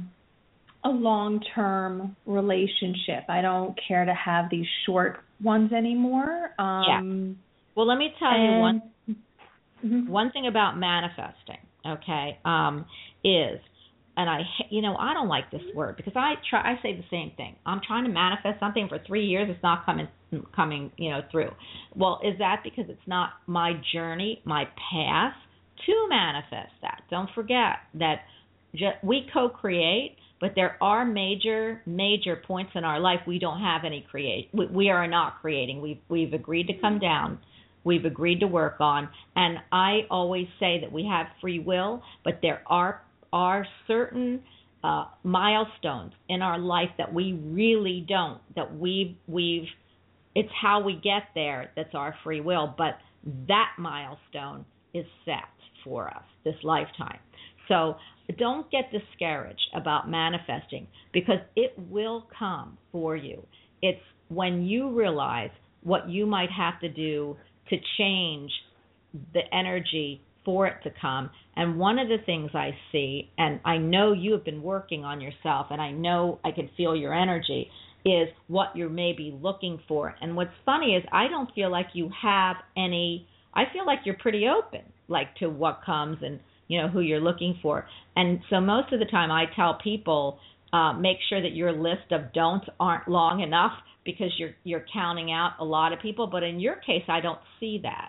a long-term relationship. I don't care to have these short ones anymore. Um, yeah. Well, let me tell and, you one mm-hmm. one thing about manifesting, okay, um, is, and I, you know, I don't like this word because I try. I say the same thing. I'm trying to manifest something for three years. It's not coming, coming, you know, through. Well, is that because it's not my journey, my path to manifest that? Don't forget that just, we co-create, but there are major, major points in our life we don't have any create. We, we are not creating. We've we've agreed to come down. We've agreed to work on. And I always say that we have free will, but there are are certain uh, milestones in our life that we really don't. That we've we've. It's how we get there that's our free will, but that milestone is set for us this lifetime. So don't get discouraged about manifesting, because it will come for you. It's when you realize what you might have to do to change the energy for it to come. And one of the things I see, and I know you have been working on yourself, and I know I can feel your energy, is what you're maybe looking for. And what's funny is I don't feel like you have any, I feel like you're pretty open, like to what comes and, you know, who you're looking for. And so most of the time I tell people, uh, make sure that your list of don'ts aren't long enough, because you're you're counting out a lot of people. But in your case, I don't see that.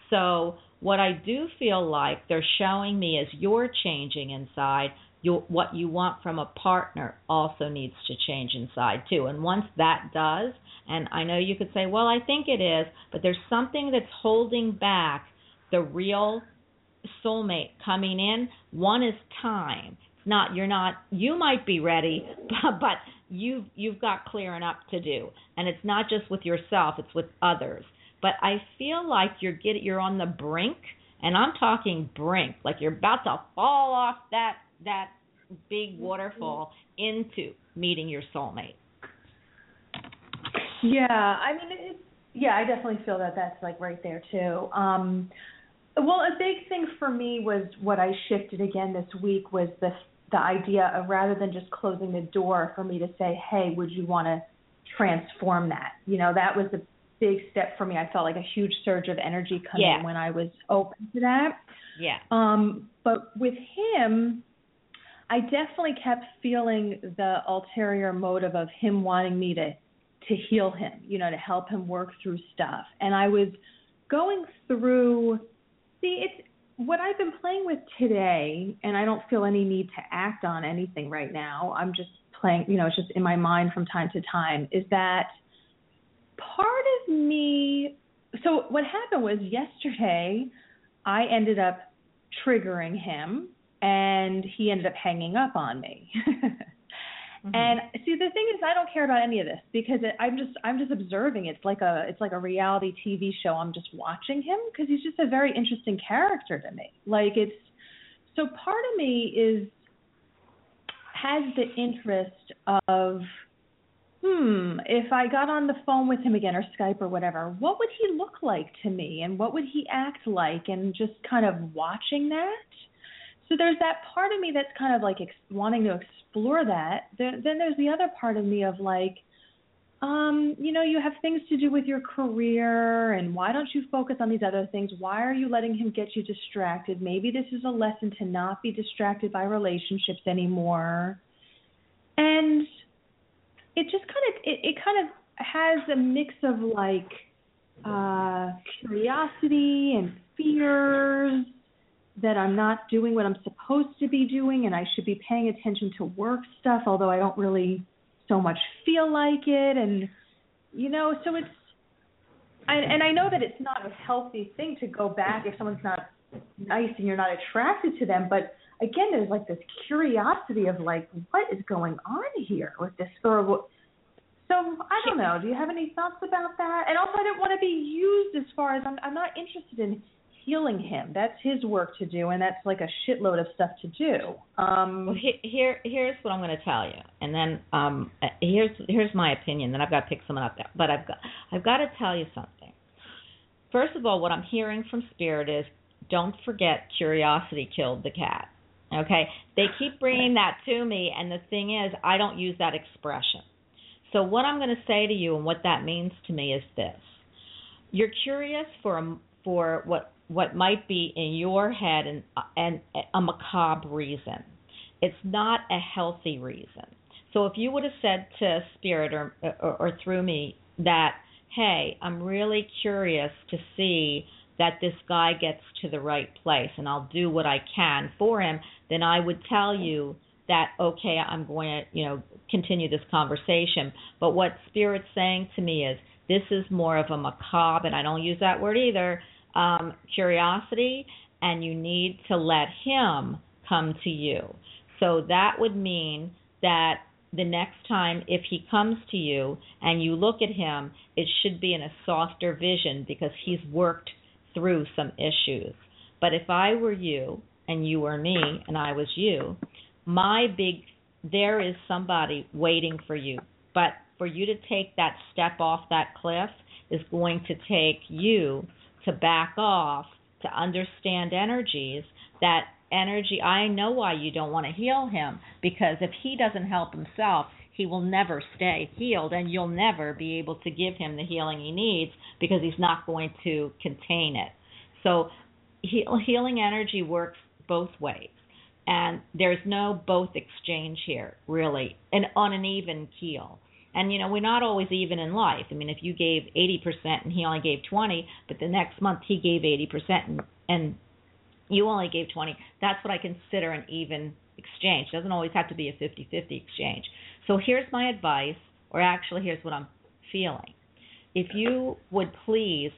So what I do feel like they're showing me is you're changing inside. You, what you want from a partner also needs to change inside too. And once that does, and I know you could say, well, I think it is, but there's something that's holding back the real soulmate coming in. One is time. It's not, you're not, you might be ready, but, but you've, you've got clearing up to do. And it's not just with yourself, it's with others. But I feel like you're get, you're on the brink, and I'm talking brink, like you're about to fall off that that big waterfall into meeting your soulmate. Yeah, I mean, it's, yeah, I definitely feel that that's like right there too. Um, well, a big thing for me was what I shifted again this week was the the idea of, rather than just closing the door, for me to say, hey, would you want to transform that? You know, that was a big step for me. I felt like a huge surge of energy coming yeah. in when I was open to that. Yeah. Um, but with him, I definitely kept feeling the ulterior motive of him wanting me to, to heal him, you know, to help him work through stuff. And I was going through, see, it's what I've been playing with today, and I don't feel any need to act on anything right now. I'm just playing, you know, it's just in my mind from time to time, is that part of me, so what happened was yesterday, I ended up triggering him, and he ended up hanging up on me. Mm-hmm. And see, the thing is, I don't care about any of this because it, I'm just I'm just observing. It's like a it's like a reality T V show. I'm just watching him because he's just a very interesting character to me. Like it's so part of me is has the interest of hmm if I got on the phone with him again or Skype or whatever, what would he look like to me and what would he act like, and just kind of watching that. So there's that part of me that's kind of like ex- wanting to explore that. There, then there's the other part of me of like, um, you know, you have things to do with your career, and why don't you focus on these other things? Why are you letting him get you distracted? Maybe this is a lesson to not be distracted by relationships anymore. And it just kind of, it, it kind of has a mix of like uh, curiosity and fears, that I'm not doing what I'm supposed to be doing and I should be paying attention to work stuff, although I don't really so much feel like it. And, you know, so it's, I, and I know that it's not a healthy thing to go back if someone's not nice and you're not attracted to them. But again, there's like this curiosity of like, what is going on here with this girl? So I don't know. Do you have any thoughts about that? And also, I didn't want to be used as far as I'm, I'm not interested in healing him. That's his work to do, and that's like a shitload of stuff to do. Um, well, he, here, here's what I'm going to tell you, and then um, here's here's my opinion. Then I've got to pick someone up there, but I've got I've got to tell you something. First of all, what I'm hearing from Spirit is, don't forget, curiosity killed the cat. Okay, they keep bringing that to me, and the thing is, I don't use that expression. So what I'm going to say to you, and what that means to me, is this: you're curious for a, for what. what might be in your head and, and a macabre reason. It's not a healthy reason. So if you would have said to Spirit or, or, or through me that, hey, I'm really curious to see that this guy gets to the right place and I'll do what I can for him, then I would tell you that, okay, I'm going to, you know, continue this conversation. But what Spirit's saying to me is, this is more of a macabre, and I don't use that word either, Um, curiosity, and you need to let him come to you. So that would mean that the next time if he comes to you and you look at him, it should be in a softer vision because he's worked through some issues. But if I were you and you were me and I was you, my big, there is somebody waiting for you. But for you to take that step off that cliff is going to take you to back off, to understand energies, that energy, I know why you don't want to heal him, because if he doesn't help himself, he will never stay healed, and you'll never be able to give him the healing he needs because he's not going to contain it. So he, healing energy works both ways, and there's no both exchange here, really, and on an even keel. And, you know, we're not always even in life. I mean, if you gave eighty percent and he only gave twenty, but the next month he gave eighty percent and, and you only gave twenty, that's what I consider an even exchange. It doesn't always have to be a fifty-fifty exchange. So here's my advice, or actually here's what I'm feeling. If you would please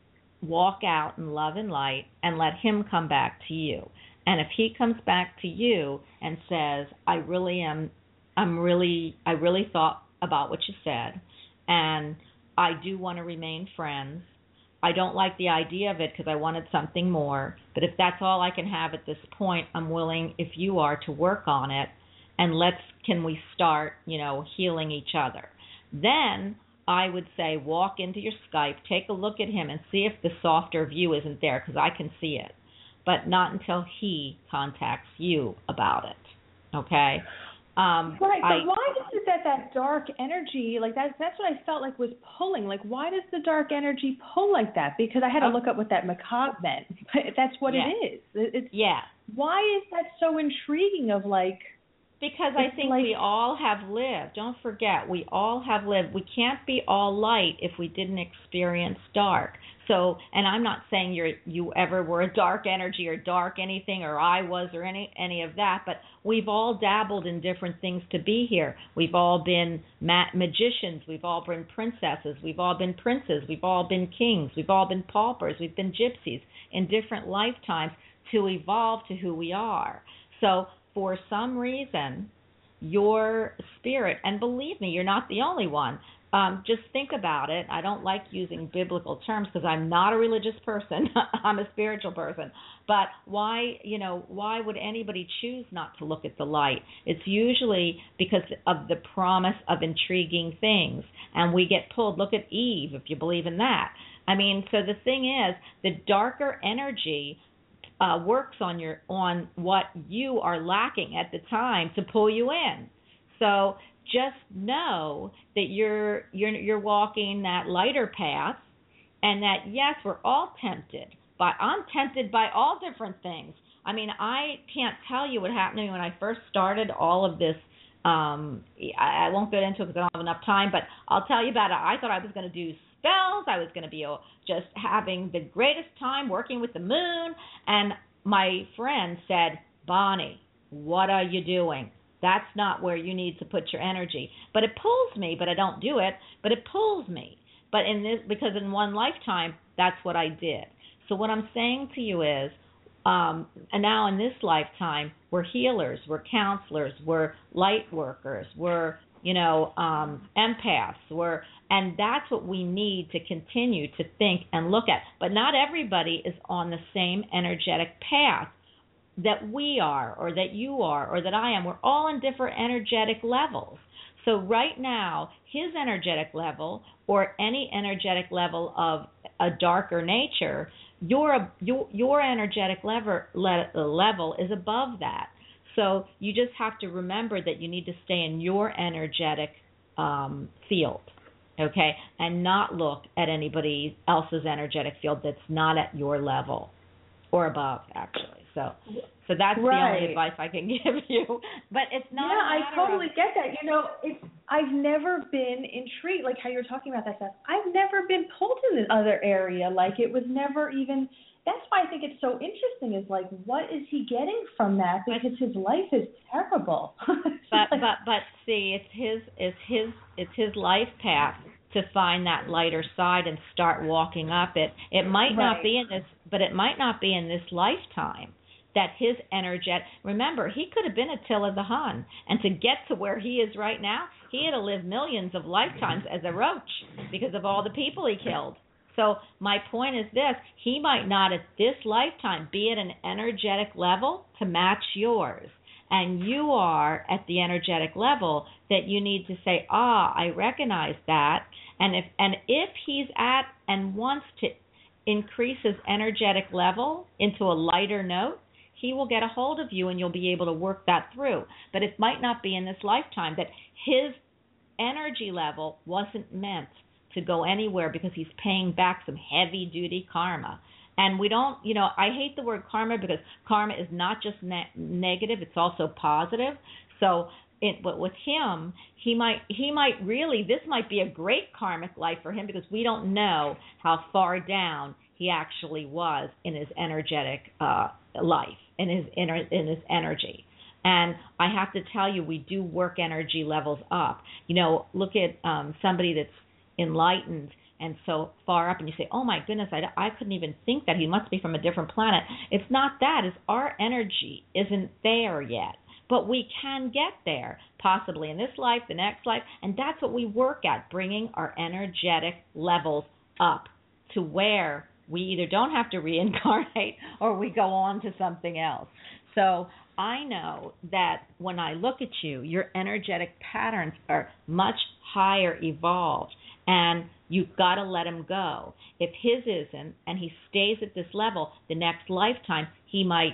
walk out in love and light and let him come back to you. And if he comes back to you and says, I really am, I'm really, I really thought about what you said, and I do want to remain friends. I don't like the idea of it because I wanted something more, but if that's all I can have at this point, I'm willing, if you are, to work on it, and let's, can we start, you know, healing each other. Then I would say walk into your Skype, take a look at him, and see if the softer view isn't there, because I can see it, but not until he contacts you about it, okay? Um, right, but I, why is it that that dark energy, like that, that's what I felt like was pulling. Like, why does the dark energy pull like that? Because I had to look up what that macabre meant. But that's what yeah. it is. It's, yeah. Why is that so intriguing of like... Because I think like, we all have lived. Don't forget, we all have lived. We can't be all light if we didn't experience dark. So, and I'm not saying you're you ever were a dark energy or dark anything, or I was, or any any of that, but we've all dabbled in different things to be here. We've all been ma- magicians. We've all been princesses. We've all been princes. We've all been kings. We've all been paupers. We've been gypsies in different lifetimes to evolve to who we are. So for some reason, your spirit, and believe me, you're not the only one. Um, just think about it. I don't like using biblical terms because I'm not a religious person. I'm a spiritual person. But why, you know, why would anybody choose not to look at the light? It's usually because of the promise of intriguing things, and we get pulled. Look at Eve, if you believe in that. I mean, so the thing is, the darker energy uh, works on your on what you are lacking at the time to pull you in. So just know that you're you're you're walking that lighter path, and that yes, we're all tempted. By I'm tempted by all different things. I mean, I can't tell you what happened to me when I first started all of this. Um, I, I won't get into it because I don't have enough time, but I'll tell you about it. I thought I was going to do spells. I was going to be just having the greatest time working with the moon. And my friend said, Bonnie, what are you doing? That's not where you need to put your energy. But it pulls me, but I don't do it. But it pulls me. But in this, because in one lifetime, that's what I did. So what I'm saying to you is, um, and now in this lifetime, we're healers, we're counselors, we're light workers, we're, you know, um, empaths, we're, and that's what we need to continue to think and look at. But not everybody is on the same energetic path that we are, or that you are, or that I am. We're all on different energetic levels. So right now, his energetic level, or any energetic level of a darker nature, your your your energetic lever, le, level is above that. So you just have to remember that you need to stay in your energetic um, field, okay, and not look at anybody else's energetic field that's not at your level or above, actually. So, so that's right. the only advice I can give you. But it's not. Yeah, I totally of, get that. You know, it's I've never been intrigued, like how you're talking about that stuff. I've never been pulled in the other area. Like it was never even. That's why I think it's so interesting. Is like, what is he getting from that? Because his life is terrible. but but but see, it's his it's his it's his life path to find that lighter side and start walking up it. It might right. not be in this, but it might not be in this lifetime that his energetic. Remember, he could have been Attila the Hun, and to get to where he is right now, he had to live millions of lifetimes as a roach because of all the people he killed. So my point is this: he might not at this lifetime be at an energetic level to match yours. And you are at the energetic level that you need to say, ah, I recognize that. And if and if he's at and wants to increase his energetic level into a lighter note, he will get a hold of you and you'll be able to work that through. But it might not be in this lifetime, that his energy level wasn't meant to go anywhere because he's paying back some heavy-duty karma. And we don't, you know, I hate the word karma because karma is not just ne- negative, it's also positive. So, it, but with him, he might, he might really, this might be a great karmic life for him because we don't know how far down he actually was in his energetic uh, life, in his inner, in his energy. And I have to tell you, we do work energy levels up. You know, look at um, somebody that's enlightened and so far up, and you say, oh my goodness, I, I couldn't even think that. He must be from a different planet. It's not that. It's our energy isn't there yet. But we can get there, possibly in this life, the next life, and that's what we work at, bringing our energetic levels up to where we either don't have to reincarnate or we go on to something else. So I know that when I look at you, your energetic patterns are much higher evolved, and you've got to let him go. If his isn't, and he stays at this level, the next lifetime, he might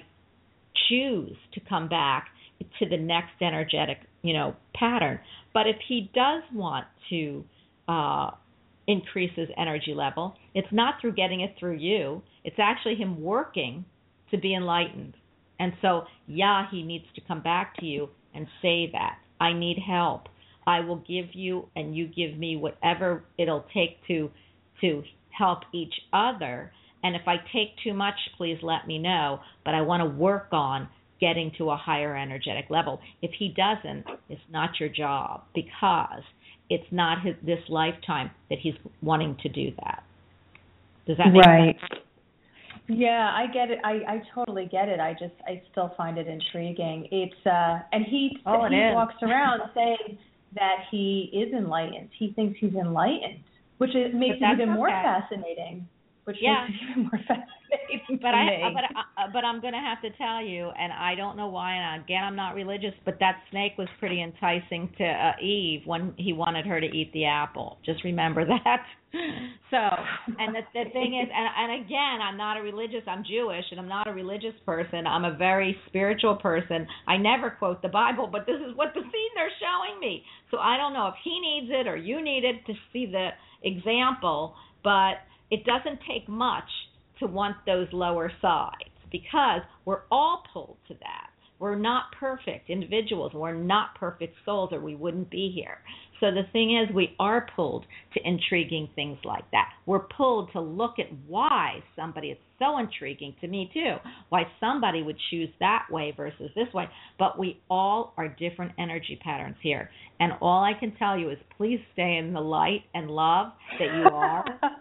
choose to come back to the next energetic, you know, pattern. But if he does want to uh, increase his energy level, it's not through getting it through you. It's actually him working to be enlightened. And so, yeah, he needs to come back to you and say that. I need help. I will give you and you give me whatever it'll take to to help each other. And if I take too much, please let me know. But I want to work on getting to a higher energetic level. If he doesn't, it's not your job because it's not his, this lifetime that he's wanting to do that. Does that make right. sense? Yeah, I get it. I, I totally get it. I just I still find it intriguing. It's uh and he Oh, it he is. walks around saying that he is enlightened. He thinks he's enlightened, which is, makes it even more okay. fascinating. Which Yeah. makes it even more fascinating But to I, me. but I, but I'm going to have to tell you, and I don't know why. And again, I'm not religious, but that snake was pretty enticing to uh, Eve when he wanted her to eat the apple. Just remember that. So, and the, the thing is, and, and again, I'm not a religious. I'm Jewish, and I'm not a religious person. I'm a very spiritual person. I never quote the Bible, but this is what the scene they're showing me. So I don't know if he needs it or you need it to see the example, but it doesn't take much to want those lower sides because we're all pulled to that. We're not perfect individuals. We're not perfect souls or we wouldn't be here. So the thing is, we are pulled to intriguing things like that. We're pulled to look at why somebody is so intriguing to me too, why somebody would choose that way versus this way. But we all are different energy patterns here. And all I can tell you is please stay in the light and love that you are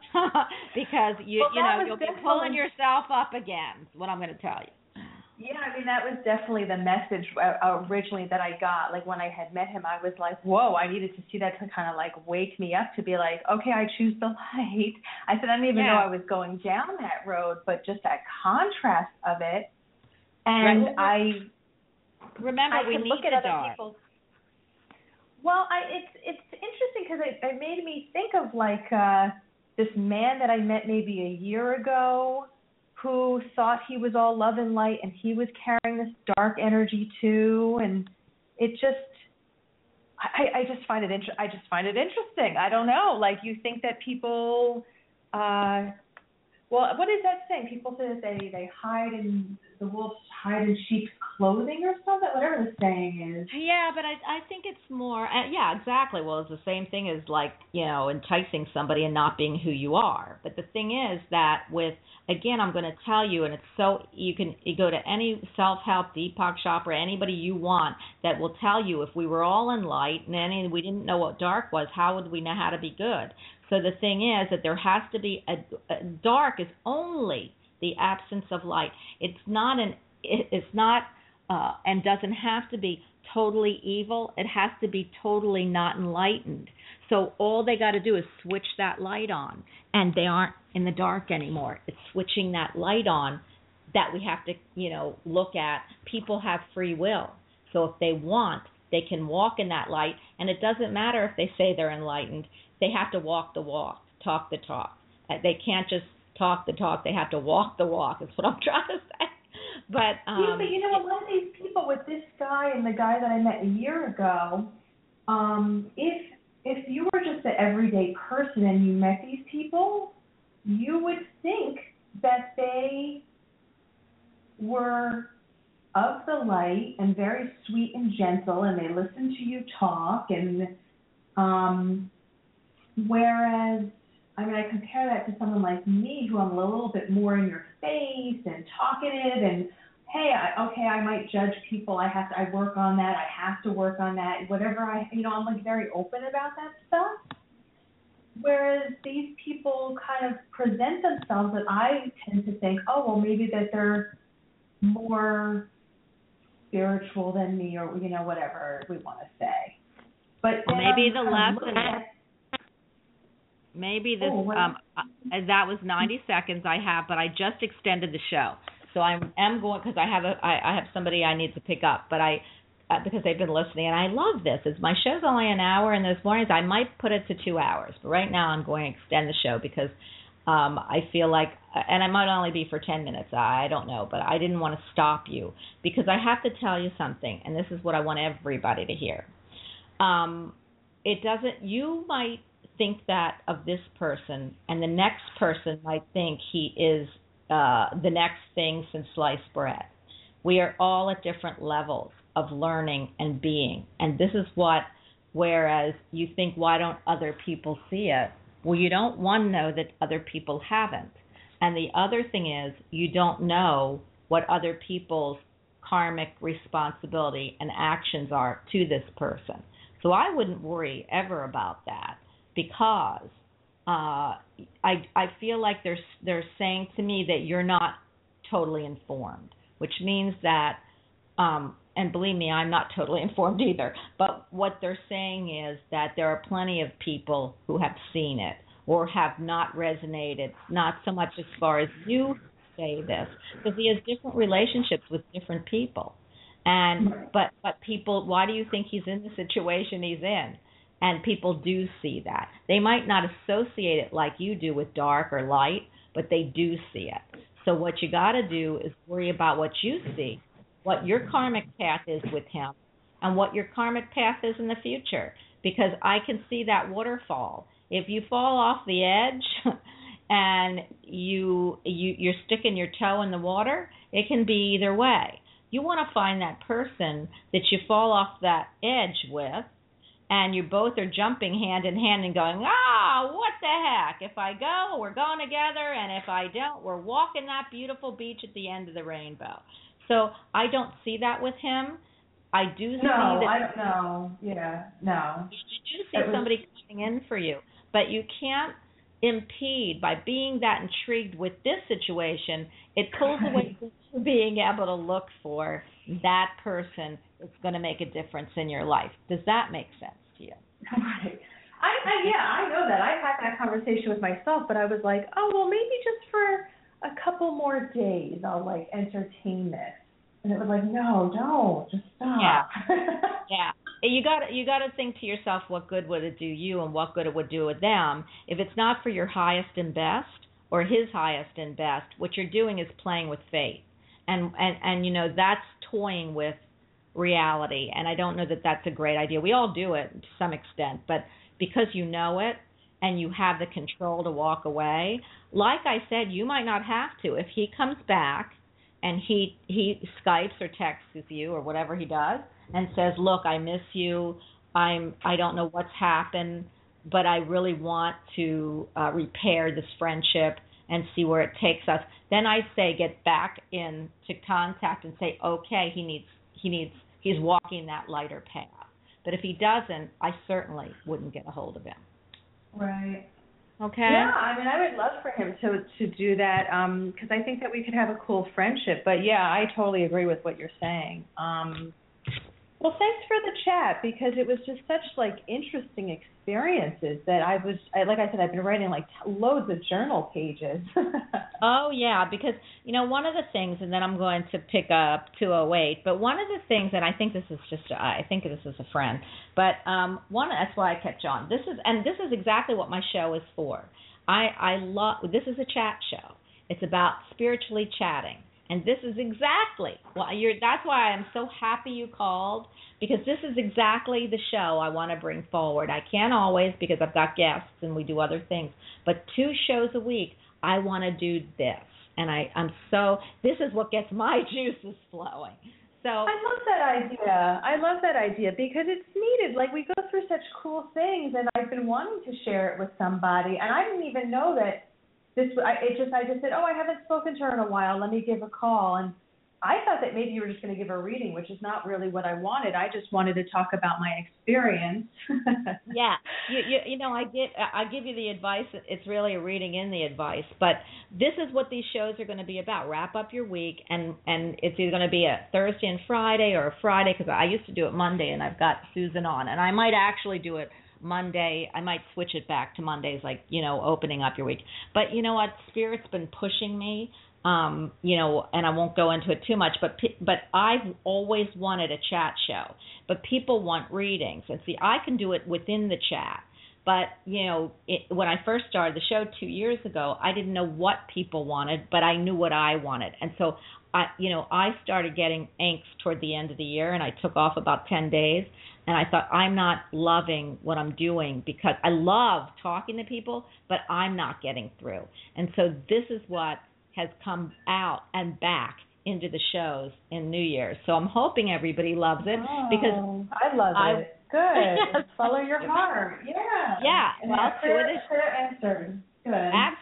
because you well, you know you'll definitely... be pulling yourself up again is what I'm going to tell you. Yeah, I mean, that was definitely the message originally that I got. Like, when I had met him, I was like, whoa, I needed to see that to kind of, like, wake me up to be like, okay, I choose the light. I said, I didn't even yeah. know I was going down that road, but just that contrast of it. And right. I remember, I we can need look at the other dark. people's. Well, I, it's it's interesting because it, it made me think of, like, uh, this man that I met maybe a year ago who thought he was all love and light, and he was carrying this dark energy too, and it just, I, I just find it inter- I just find it interesting. I don't know, like you think that people, uh, well, what is that saying? People say that they they hide in the wolves hide in sheep's clothing or something, whatever the saying is. Yeah, but I I think it's more uh, yeah, exactly. Well, it's the same thing as like, you know, enticing somebody and not being who you are. But the thing is that with again, I'm going to tell you, and it's so you can you go to any self-help Deepak Chopra, anybody you want that will tell you if we were all in light and any we didn't know what dark was, how would we know how to be good? So the thing is that there has to be a, a dark is only the absence of light. It's not an it, it's not uh, and doesn't have to be totally evil. It has to be totally not enlightened. So all they got to do is switch that light on, and they aren't in the dark anymore. It's switching that light on that we have to, you know, look at. People have free will. So if they want, they can walk in that light, and it doesn't matter if they say they're enlightened. They have to walk the walk, talk the talk. They can't just talk the talk. They have to walk the walk is what I'm trying to say. But, um, yeah, but you know, a lot of these people with this guy and the guy that I met a year ago, um, if if you were just an everyday person and you met these people, you would think that they were of the light and very sweet and gentle, and they listened to you talk, and um, whereas, I mean, I compare that to someone like me, who I'm a little bit more in your face and talkative, and hey, I, okay, I might judge people. I have to, I work on that. I have to work on that. Whatever I, you know, I'm like very open about that stuff. Whereas these people kind of present themselves that I tend to think, oh, well, maybe that they're more spiritual than me, or you know, whatever we want to say. But well, maybe the lesson. At, maybe this oh, um uh, that was ninety seconds I have, but I just extended the show, so I am going because I have a I, I have somebody I need to pick up, but I. Uh, because they've been listening, and I love this. It's, my show's only an hour, and those mornings I might put it to two hours. But right now I'm going to extend the show because um, I feel like, and it might only be for ten minutes. I don't know, but I didn't want to stop you because I have to tell you something, and this is what I want everybody to hear. Um, it doesn't. You might think that of this person, and the next person might think he is uh, the next thing since sliced bread. We are all at different levels of learning and being. And this is what, whereas you think, why don't other people see it? Well, you don't, one, know that other people haven't. And the other thing is, you don't know what other people's karmic responsibility and actions are to this person. So I wouldn't worry ever about that, because uh, I I feel like they're they're saying to me that you're not totally informed, which means that, um, and believe me, I'm not totally informed either. But what they're saying is that there are plenty of people who have seen it or have not resonated, not so much as far as you say this, because he has different relationships with different people. And but but people, why do you think he's in the situation he's in? And people do see that. They might not associate it like you do with dark or light, but they do see it. So what you got to do is worry about what you see, what your karmic path is with him, and what your karmic path is in the future. Because I can see that waterfall. If you fall off the edge and you, you you're sticking your toe in the water, it can be either way. You want to find that person that you fall off that edge with, and you both are jumping hand in hand and going, ah, what the heck? If I go, we're going together, and if I don't, we're walking that beautiful beach at the end of the rainbow. So I don't see that with him. I do see no, that. No, I don't know. Yeah, no. You do see it somebody was... coming in for you, but you can't impede by being that intrigued with this situation. It pulls away from being able to look for that person that's going to make a difference in your life. Does that make sense to you? Right. I, I yeah, I know that. I've had that conversation with myself, but I was like, oh well, maybe just for a couple more days I'll like entertain this. And it was like, no, don't, just stop. Yeah, yeah. You got you got to think to yourself, what good would it do you, and what good it would do with them. If it's not for your highest and best, or his highest and best, what you're doing is playing with fate, and and and you know that's toying with reality. And I don't know that that's a great idea. We all do it to some extent, but because you know it and you have the control to walk away, like I said, you might not have to. If he comes back and he he Skypes or texts with you or whatever he does and says, look, I miss you, I'm I don't know what's happened, but I really want to uh, repair this friendship and see where it takes us, then I say get back into contact and say, okay, he needs he needs he's walking that lighter path. But if he doesn't, I certainly wouldn't get a hold of him. Right. Okay. Yeah, I mean, I would love for him to to do that because um, I think that we could have a cool friendship. But yeah, I totally agree with what you're saying. Um, well, thanks for the chat because it was just such like interesting experiences that I was, I, like I said, I've been writing like t- loads of journal pages. Oh yeah, because you know one of the things, and then I'm going to pick up two oh eight. But one of the things, and I think this is just, a, I think this is a friend, but um, one that's why I kept you on. This is, and this is exactly what my show is for. I I love. This is a chat show. It's about spiritually chatting. And this is exactly well. You're, that's why I'm so happy you called, because this is exactly the show I want to bring forward. I can't always because I've got guests and we do other things, but two shows a week, I want to do this, and I, I'm so. This is what gets my juices flowing. So I love that idea. I love that idea because it's needed. Like we go through such cool things, and I've been wanting to share it with somebody, and I didn't even know that. This, I, it just, I just said, oh, I haven't spoken to her in a while. Let me give a call. And I thought that maybe you were just going to give a reading, which is not really what I wanted. I just wanted to talk about my experience. Yeah, you, you, you know, I get, I give you the advice. It's really a reading in the advice. But this is what these shows are going to be about. Wrap up your week, and and it's either going to be a Thursday and Friday or a Friday, because I used to do it Monday, and I've got Susan on, and I might actually do it Monday. I might switch it back to Mondays, like, you know, opening up your week. But you know what? Spirit's been pushing me, um, you know, and I won't go into it too much, but but I've always wanted a chat show. But people want readings. And see, I can do it within the chat. But, you know, it, when I first started the show two years ago, I didn't know what people wanted, but I knew what I wanted. And so, I, you know, I started getting angst toward the end of the year, and I took off about ten days. And I thought, I'm not loving what I'm doing because I love talking to people, but I'm not getting through. And so this is what has come out and back into the shows in New Year's. So I'm hoping everybody loves it oh, because I love I, it. Good. Yes. Follow your heart. Yeah. Yeah. And well, clear, clear answers. Good. Absolutely.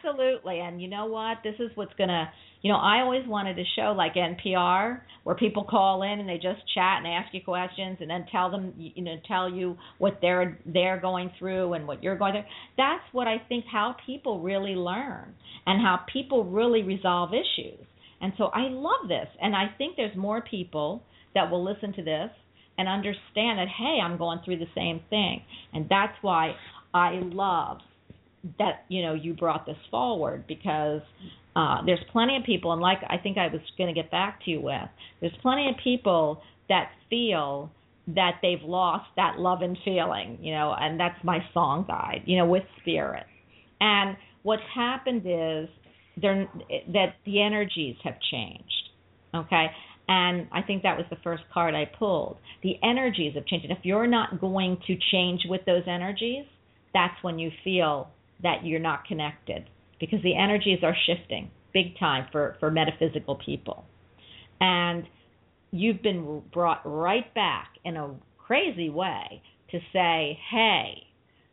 absolutely. And you know what? This is what's going to, you know, I always wanted a show like N P R where people call in and they just chat and ask you questions and then tell them, you know, tell you what they're they're going through and what you're going through. That's what I think how people really learn and how people really resolve issues. And so I love this. And I think there's more people that will listen to this and understand that, hey, I'm going through the same thing. And that's why I love that, you know, you brought this forward, because uh, there's plenty of people, and like I think I was going to get back to you with, there's plenty of people that feel that they've lost that love and feeling, you know, and that's my song guide, you know, with spirit. And what's happened is they're, that the energies have changed, okay? And I think that was the first card I pulled. The energies have changed. And if you're not going to change with those energies, that's when you feel that you're not connected, because the energies are shifting big time for, for metaphysical people. And you've been brought right back in a crazy way to say, hey,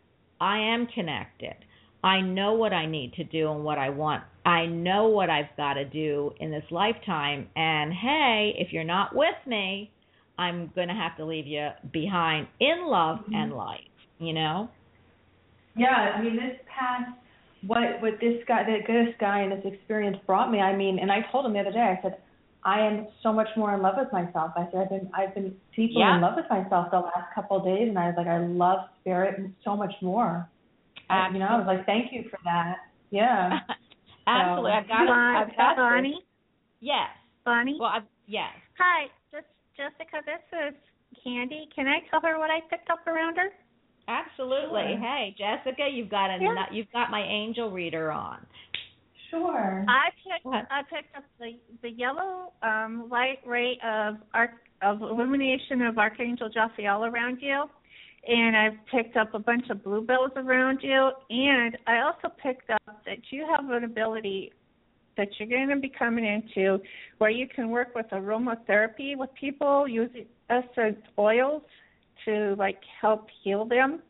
I am connected. I know what I need to do and what I want. I know what I've got to do in this lifetime. And, hey, if you're not with me, I'm going to have to leave you behind in love mm-hmm. and light, you know? Yeah, I mean, this past, what what this guy, this guy and this experience brought me, I mean, and I told him the other day, I said, I am so much more in love with myself. I said, I've been, I've been deeply yeah. in love with myself the last couple of days, and I was like, I love spirit and so much more. I, you know, I was like, thank you for that. Yeah. Absolutely. So, I've got, Bon- I've got Bonnie? This. Yes. Bonnie? Well, I've, yes. Hi, just Jessica, this is Candy. Can I tell her what I picked up around her? Absolutely. Sure. Hey, Jessica, you've got a yeah. you've got my angel reader on. Sure. I picked I picked up the the yellow um, light ray of arc of illumination of Archangel Jophiel around you, and I've picked up a bunch of bluebells around you, and I also picked up that you have an ability that you're going to be coming into where you can work with aromatherapy with people using essence oils to like help heal them.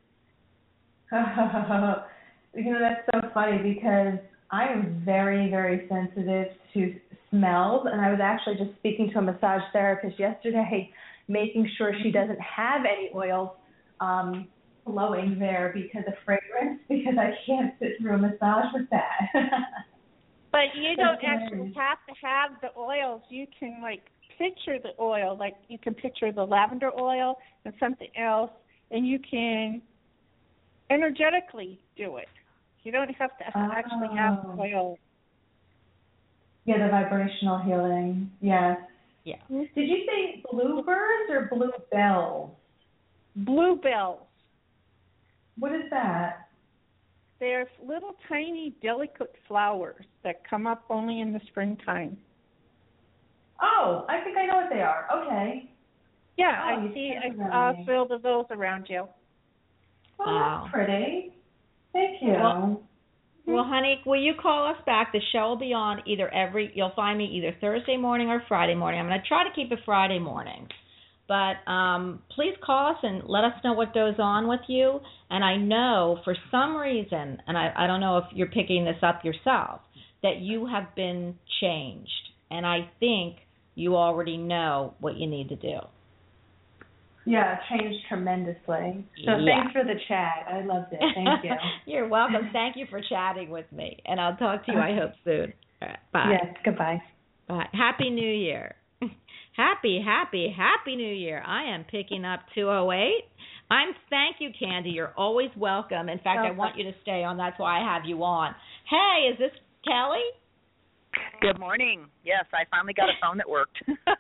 You know, that's so funny because I am very, very sensitive to smells, and I was actually just speaking to a massage therapist yesterday, making sure she doesn't have any oils um, flowing there because of fragrance, because I can't sit through a massage with that. But you don't actually have to have the oils. You can, like, picture the oil. Like, you can picture the lavender oil and something else, and you can energetically do it. You don't have to oh. actually have the oil. Yeah, the vibrational healing. Yes. Yeah. Did you say bluebirds or bluebells? Bluebells. What is that? They're little tiny delicate flowers that come up only in the springtime. Oh, I think I know what they are. Okay. Yeah, oh, I see a uh, field of those around you. Oh, wow. That's pretty. Thank you. Well, well, honey, will you call us back? The show will be on either every, you'll find me either Thursday morning or Friday morning. I'm going to try to keep it Friday morning. But um, please call us and let us know what goes on with you. And I know for some reason, and I, I don't know if you're picking this up yourself, that you have been changed. And I think you already know what you need to do. Yeah, changed tremendously. So yeah. Thanks for the chat. I loved it. Thank you. You're welcome. Thank you for chatting with me. And I'll talk to you, I hope, soon. All right, bye. Yes, goodbye. Bye. Happy New Year. Happy, happy, happy New Year. I am picking up two oh eight. I'm thank you, Candy. You're always welcome. In fact, okay. I want you to stay on. That's why I have you on. Hey, is this Kelly? Good morning. Yes, I finally got a phone that worked.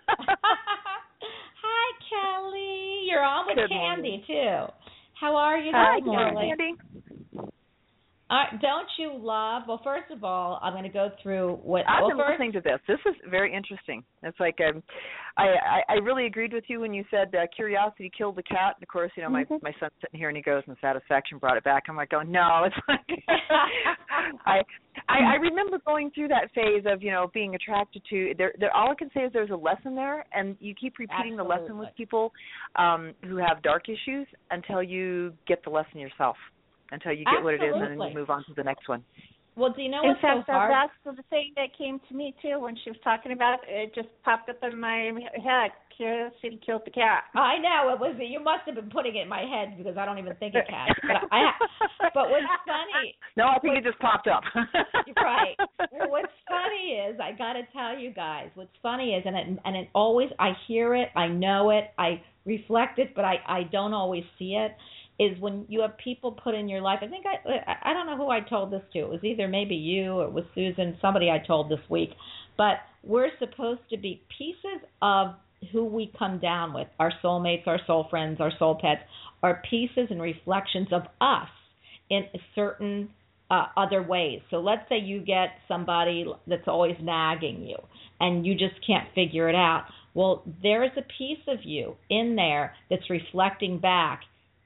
Hi, Kelly. You're on with Good Candy, morning. Too. How are you Hi, this morning? Candy. Uh, don't you love? Well, first of all, I'm going to go through what. I've well, been first, listening to this. This is very interesting. It's like um, I, I I really agreed with you when you said uh, curiosity killed the cat. And of course, you know, my mm-hmm. my son's sitting here and he goes, and satisfaction brought it back. I'm like, going, no, it's like I, I I remember going through that phase of you know being attracted to. There, there. All I can say is there's a lesson there, and you keep repeating Absolutely. the lesson with people um, who have dark issues until you get the lesson yourself. Until you get Absolutely. what it is, and then you move on to the next one. Well, do you know In what's fact, so hard? that's the thing that came to me too when she was talking about it. It just popped up in my head. Curiosity killed the cat. I know it was. You must have been putting it in my head because I don't even think of cats. But I. But what's funny? No, I think it just popped up. Right. Well, what's funny is I got to tell you guys. What's funny is, and it and it always I hear it, I know it, I reflect it, but I I don't always see it. Is when you have people put in your life. I think I I don't know who I told this to. It was either maybe you or it was Susan. Somebody I told this week. But we're supposed to be pieces of who we come down with, our soulmates, our soul friends, our soul pets, are pieces and reflections of us in certain uh, other ways. So let's say you get somebody that's always nagging you and you just can't figure it out. Well, there's a piece of you in there that's reflecting back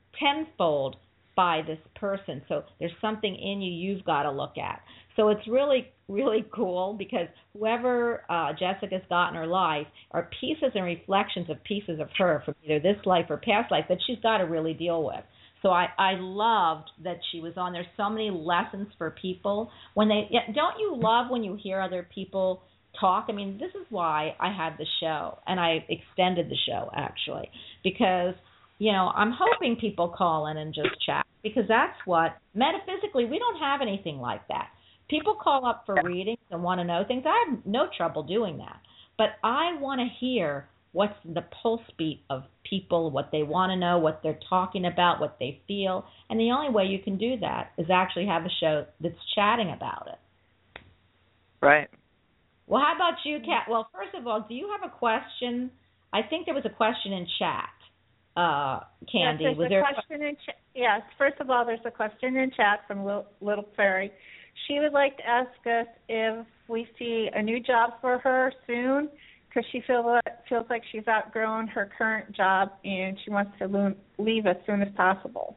tenfold by this person. So there's something in you you've got to look at. So it's really, really cool because whoever uh, Jessica's got in her life are pieces and reflections of pieces of her from either this life or past life that she's got to really deal with. So I, I loved that she was on. There's so many lessons for people. When they yeah, don't you love when you hear other people talk? I mean, this is why I had the show, and I extended the show, actually, because, you know, I'm hoping people call in and just chat because that's what, metaphysically, we don't have anything like that. People call up for readings and want to know things. I have no trouble doing that. But I want to hear what's the pulse beat of people, what they want to know, what they're talking about, what they feel. And the only way you can do that is actually have a show that's chatting about it. Right. Well, how about you, Kat? Well, first of all, do you have a question? I think there was a question in chat, uh, Candy. Yes, there's was a there question in ch- yes, first of all, there's a question in chat from Little, Little Fairy. She would like to ask us if we see a new job for her soon because she feel, feels like she's outgrown her current job and she wants to lo- leave as soon as possible.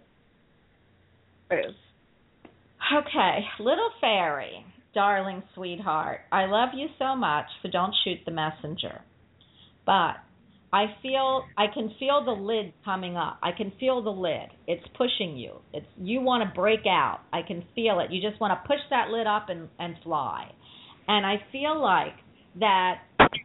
Is. Okay, Little Fairy, darling sweetheart, I love you so much, so don't shoot the messenger. But I feel, I can feel the lid coming up. I can feel the lid. It's pushing you. It's you want to break out. I can feel it. You just want to push that lid up and, and fly. And I feel like that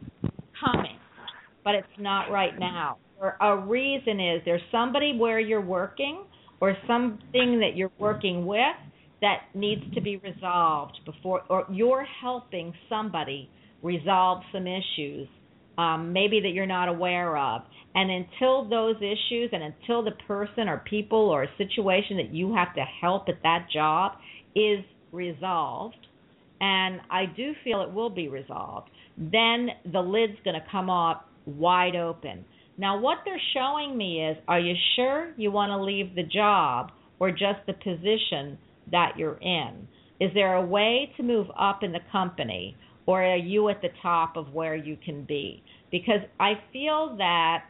coming, but it's not right now. Or a reason is there's somebody where you're working or something that you're working with that needs to be resolved before, or you're helping somebody resolve some issues Um, maybe that you're not aware of. And until those issues and until the person or people or a situation that you have to help at that job is resolved, and I do feel it will be resolved, then the lid's going to come up wide open. Now, what they're showing me is, are you sure you want to leave the job or just the position that you're in? Is there a way to move up in the company? Or are you at the top of where you can be? Because I feel that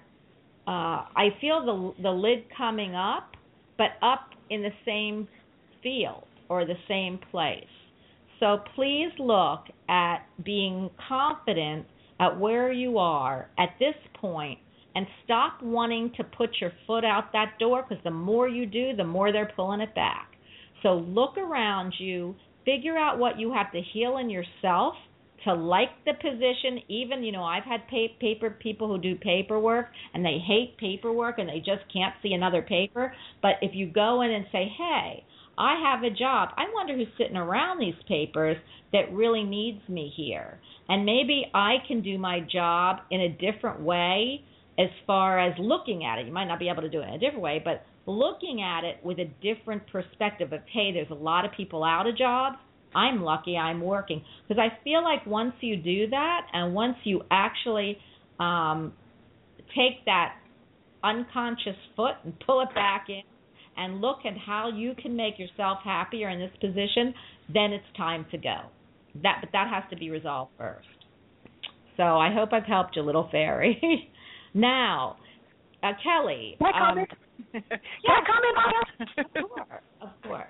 uh, I feel the the lid coming up, but up in the same field or the same place. So please look at being confident at where you are at this point and stop wanting to put your foot out that door because the more you do, the more they're pulling it back. So look around you, figure out what you have to heal in yourself to like the position. Even, you know, I've had pa- paper people who do paperwork and they hate paperwork and they just can't see another paper. But if you go in and say, hey, I have a job, I wonder who's sitting around these papers that really needs me here. And maybe I can do my job in a different way as far as looking at it. You might not be able to do it in a different way, but looking at it with a different perspective of, hey, there's a lot of people out of jobs. I'm lucky I'm working. Because I feel like once you do that and once you actually um, take that unconscious foot and pull it back in and look at how you can make yourself happier in this position, then it's time to go. That, but that has to be resolved first. So I hope I've helped you, Little Fairy. Now, uh, Kelly. Can I comment? Um, Can I comment on that? Of course. Of course.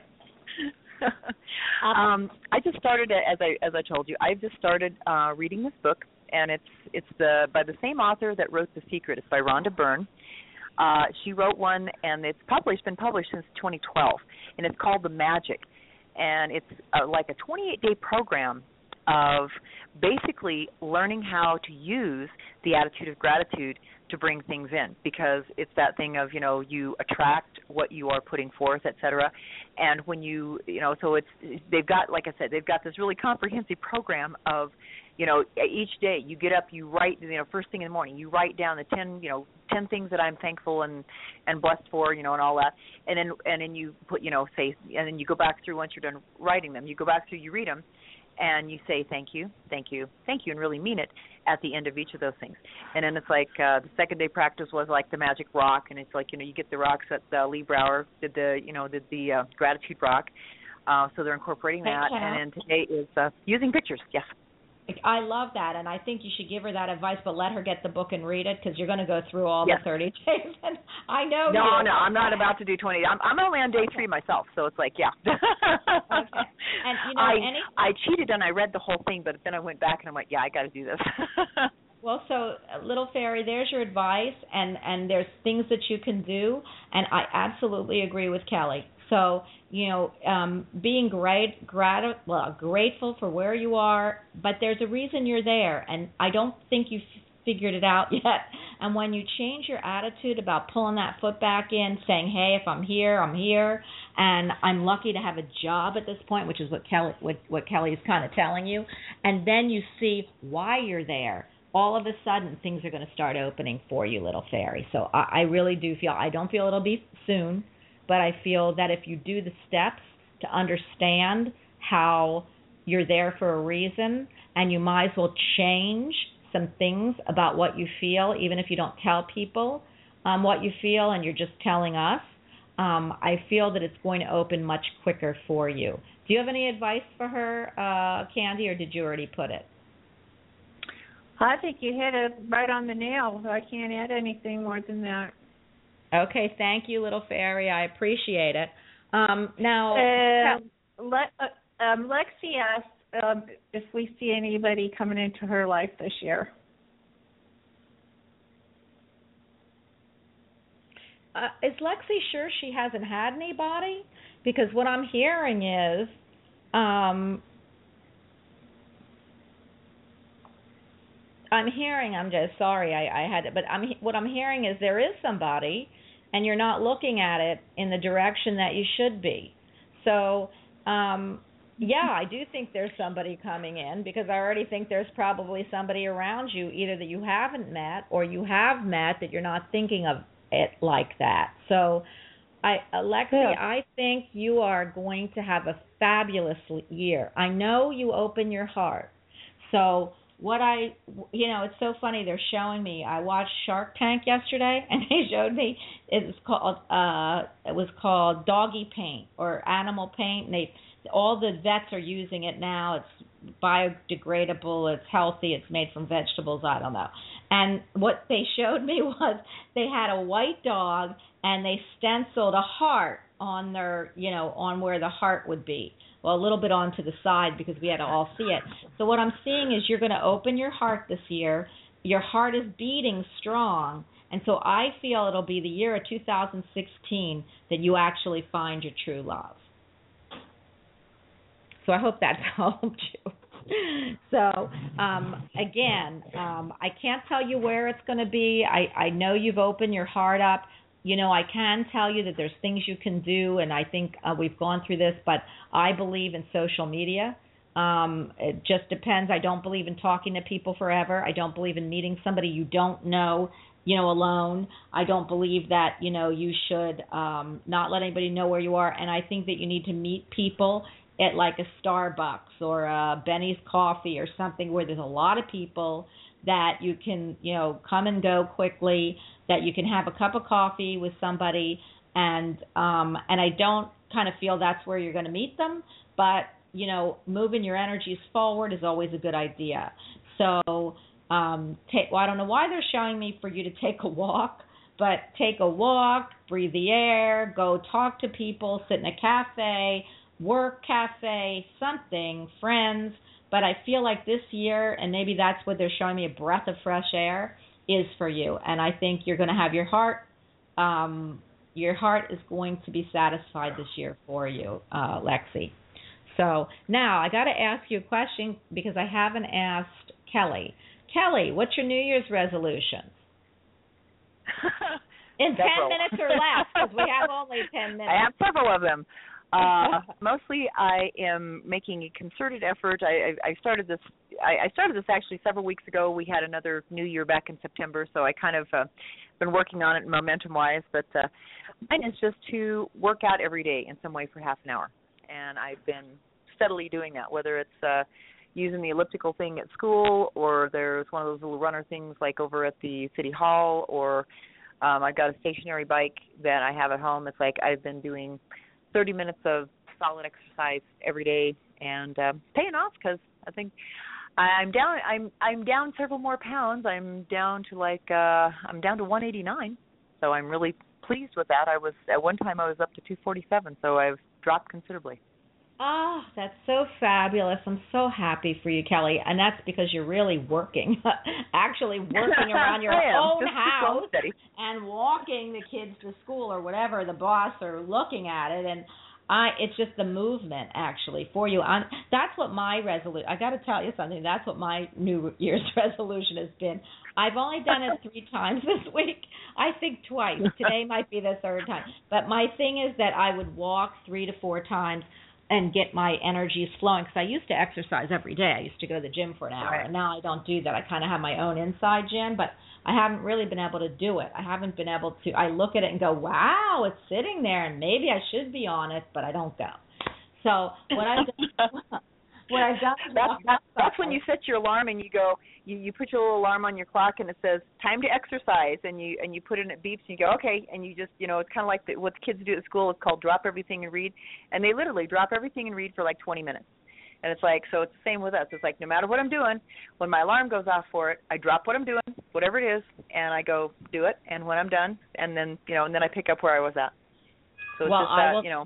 um, I just started, as I as I told you, I've just started uh, reading this book, and it's it's the by the same author that wrote The Secret. It's by Rhonda Byrne. Uh, she wrote one, and it's published, been published since twenty twelve, and it's called The Magic. and it's uh, like a twenty-eight day program of basically learning how to use the attitude of gratitude to bring things in, because it's that thing of, you know, you attract what you are putting forth, et cetera. And when you, you know, so it's, they've got, like I said, they've got this really comprehensive program of, you know, each day you get up, you write, you know, first thing in the morning, you write down the ten, you know, ten things that I'm thankful and, and blessed for, you know, and all that. And then, and then you put, you know, say, and then you go back through once you're done writing them, you go back through, you read them, and you say thank you, thank you, thank you, and really mean it at the end of each of those things. And then it's like uh, the second day practice was like the magic rock, and it's like, you know, you get the rocks that uh, Lee Brower did the, you know, did the uh, gratitude rock. Uh, so they're incorporating that. And then today is uh, using pictures. Yes. I love that, and I think you should give her that advice, but let her get the book and read it, because you're going to go through all yes. the thirty days. And I know No, you. no, I'm not about to do twenty. I'm, I'm only on day okay. three myself, so it's like, yeah. Okay. And, you know, I, any... I cheated and I read the whole thing, but then I went back and I'm like, yeah, I got to do this. Well, so, uh, little fairy, there's your advice, and, and there's things that you can do, and I absolutely agree with Kelly. So, you know, um, being great, grat- well, grateful for where you are, but there's a reason you're there, and I don't think you've figured it out yet. And when you change your attitude about pulling that foot back in, saying, hey, if I'm here, I'm here, and I'm lucky to have a job at this point, which is what Kelly, what, what Kelly is kind of telling you, and then you see why you're there, all of a sudden things are going to start opening for you, little fairy. So I, I really do feel, I don't feel it'll be soon, but I feel that if you do the steps to understand how you're there for a reason, and you might as well change some things about what you feel, even if you don't tell people um, what you feel and you're just telling us, um, I feel that it's going to open much quicker for you. Do you have any advice for her, uh, Candy, or did you already put it? I think you hit it right on the nail. I can't add anything more than that. Okay, thank you, little fairy. I appreciate it. Um, now, uh, Le- uh, um, Lexi asked um, if we see anybody coming into her life this year. Uh, is Lexi sure she hasn't had anybody? Because what I'm hearing is, um, I'm hearing. I'm just sorry. I, I had it, but I'm what I'm hearing is there is somebody, and you're not looking at it in the direction that you should be. So, um, yeah, I do think there's somebody coming in, because I already think there's probably somebody around you, either that you haven't met or you have met that you're not thinking of it like that. So, I, Alexi, yeah. I think you are going to have a fabulous year. I know you open your heart. So what I, you know, it's so funny. They're showing me. I watched Shark Tank yesterday, and they showed me it was called uh, it was called doggy paint or animal paint. And they all the vets are using it now. It's biodegradable. It's healthy. It's made from vegetables. I don't know. And what they showed me was they had a white dog, and they stenciled a heart on their, you know, on where the heart would be. Well, a little bit on to the side, because we had to all see it. So what I'm seeing is you're going to open your heart this year. Your heart is beating strong. And so I feel it'll be the year of two thousand sixteen that you actually find your true love. So I hope that's helped you. So, um, again, um, I can't tell you where it's going to be. I, I know you've opened your heart up. You know, I can tell you that there's things you can do, and I think uh, we've gone through this, but I believe in social media. Um, it just depends. I don't believe in talking to people forever. I don't believe in meeting somebody you don't know, you know, alone. I don't believe that, you know, you should um, not let anybody know where you are, and I think that you need to meet people at like a Starbucks or a Benny's Coffee or something where there's a lot of people that you can, you know, come and go quickly, that you can have a cup of coffee with somebody, and um, and I don't kind of feel that's where you're going to meet them, but, you know, moving your energies forward is always a good idea. So, um, take, well, I don't know why they're showing me for you to take a walk, but take a walk, breathe the air, go talk to people, sit in a cafe, work cafe, something, friends. But I feel like this year, and maybe that's what they're showing me, a breath of fresh air is for you. And I think you're going to have your heart, um, your heart is going to be satisfied this year for you, uh, Lexi. So now I got to ask you a question because I haven't asked Kelly. Kelly, what's your New Year's resolution? In ten minutes or less, because we have only ten minutes. I have several of them. Uh, mostly, I am making a concerted effort. I, I, I started this. I, I started this actually several weeks ago. We had another New Year back in September, so I kind of uh, been working on it momentum-wise. But uh, mine is just to work out every day in some way for half an hour, and I've been steadily doing that. Whether it's uh, using the elliptical thing at school, or there's one of those little runner things like over at the city hall, or um, I've got a stationary bike that I have at home. It's like I've been doing thirty minutes of solid exercise every day, and uh, paying off because I think I'm down. I'm I'm down several more pounds. I'm down to like uh, I'm down to one eighty-nine, so I'm really pleased with that. I was at one time I was up to two forty-seven, so I've dropped considerably. Oh, that's so fabulous. I'm so happy for you, Kelly. And that's because you're really working, actually working around your own house and walking the kids to school or whatever the boss are looking at it. And I, it's just the movement, actually, for you. I'm, that's what my resolution, I got to tell you something, that's what my New Year's resolution has been. I've only done it three times this week. I think twice. Today might be the third time. But my thing is that I would walk three to four times and get my energies flowing, because I used to exercise every day. I used to go to the gym for an hour, right. and now I don't do that. I kind of have my own inside gym, but I haven't really been able to do it. I haven't been able to. I look at it and go, wow, it's sitting there, and maybe I should be on it, but I don't go. So what I've done, what I've done is that's, that's, that's when you set your alarm and you go, you, you put your little alarm on your clock and it says time to exercise, and you and you put it and it beeps and you go okay, and you just, you know, it's kind of like the, what the kids do at school. It's called drop everything and read, and they literally drop everything and read for like twenty minutes. And it's like, so it's the same with us. It's like no matter what I'm doing, when my alarm goes off for it, I drop what I'm doing, whatever it is, and I go do it. And when I'm done, and then, you know, and then I pick up where I was at. So it's well, just that, I will, you know.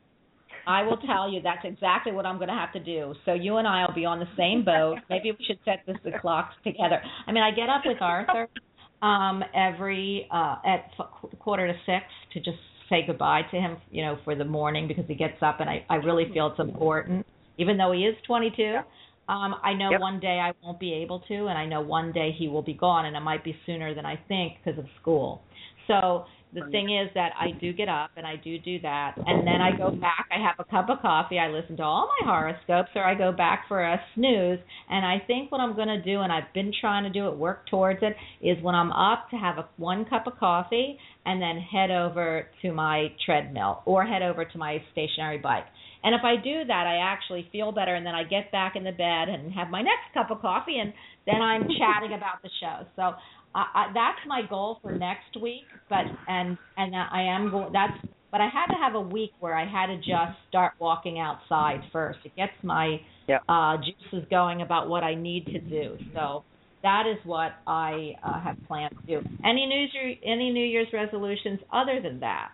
I will tell you that's exactly what I'm going to have to do. So you and I will be on the same boat. Maybe we should set this the clocks together. I mean, I get up with Arthur um, every uh, at f- quarter to six to just say goodbye to him, you know, for the morning, because he gets up, and I, I really feel it's important. Even though he is twenty-two, um, I know yep. one day I won't be able to, and I know one day he will be gone, and it might be sooner than I think because of school. So the thing is that I do get up, and I do do that, and then I go back. I have a cup of coffee. I listen to all my horoscopes, or I go back for a snooze, and I think what I'm going to do, and I've been trying to do it, work towards it, is when I'm up to have a, one cup of coffee and then head over to my treadmill or head over to my stationary bike. And if I do that, I actually feel better, and then I get back in the bed and have my next cup of coffee, and then I'm chatting about the show. So uh, I, that's my goal for next week. But and and I am going. That's but I had to have a week where I had to just start walking outside first. It gets my yep. uh, juices going about what I need to do. So that is what I uh, have planned to do. Any New Year, any New Year's resolutions other than that?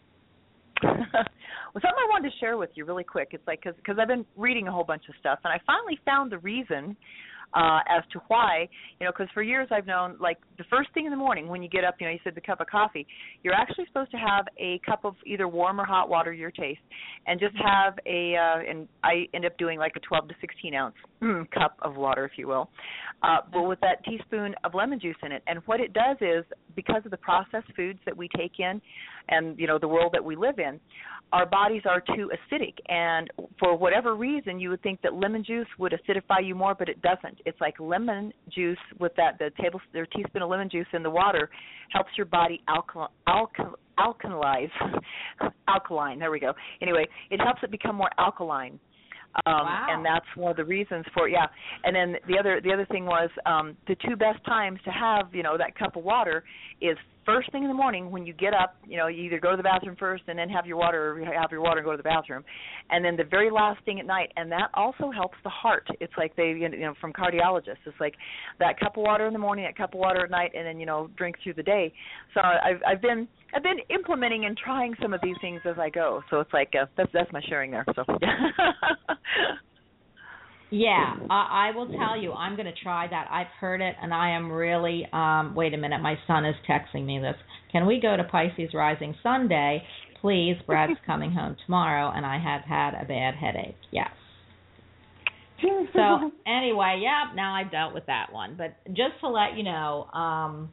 Well, something I wanted to share with you really quick. It's like, because I've been reading a whole bunch of stuff, and I finally found the reason uh, as to why, you know, because for years I've known, like, the first thing in the morning when you get up, you know, you said the cup of coffee, you're actually supposed to have a cup of either warm or hot water, your taste, and just have a, uh, and I end up doing like a twelve to sixteen ounce mm, cup of water, if you will, uh, but with that teaspoon of lemon juice in it. And what it does is, because of the processed foods that we take in and, you know, the world that we live in, our bodies are too acidic, and for whatever reason you would think that lemon juice would acidify you more, but it doesn't. It's like lemon juice with that the table or teaspoon of lemon juice in the water helps your body alkal alkal alkalize alkaline. There we go. Anyway, it helps it become more alkaline. Um, wow. And that's one of the reasons for it, yeah. And then the other the other thing was um, the two best times to have, you know, that cup of water is first thing in the morning when you get up. You know, you either go to the bathroom first and then have your water, or have your water and go to the bathroom, and then the very last thing at night. And that also helps the heart. It's like they, you know, from cardiologists, it's like that cup of water in the morning, that cup of water at night, and then, you know, drink through the day. So I've I've been I've been implementing and trying some of these things as I go. So it's like uh, that's that's my sharing there. So. Yeah, I, I will tell you, I'm going to try that. I've heard it, and I am really, um, wait a minute, my son is texting me this. Can we go to Pisces Rising Sunday? Please, Brad's coming home tomorrow, and I have had a bad headache. Yes. So anyway, yeah, now I've dealt with that one. But just to let you know, um,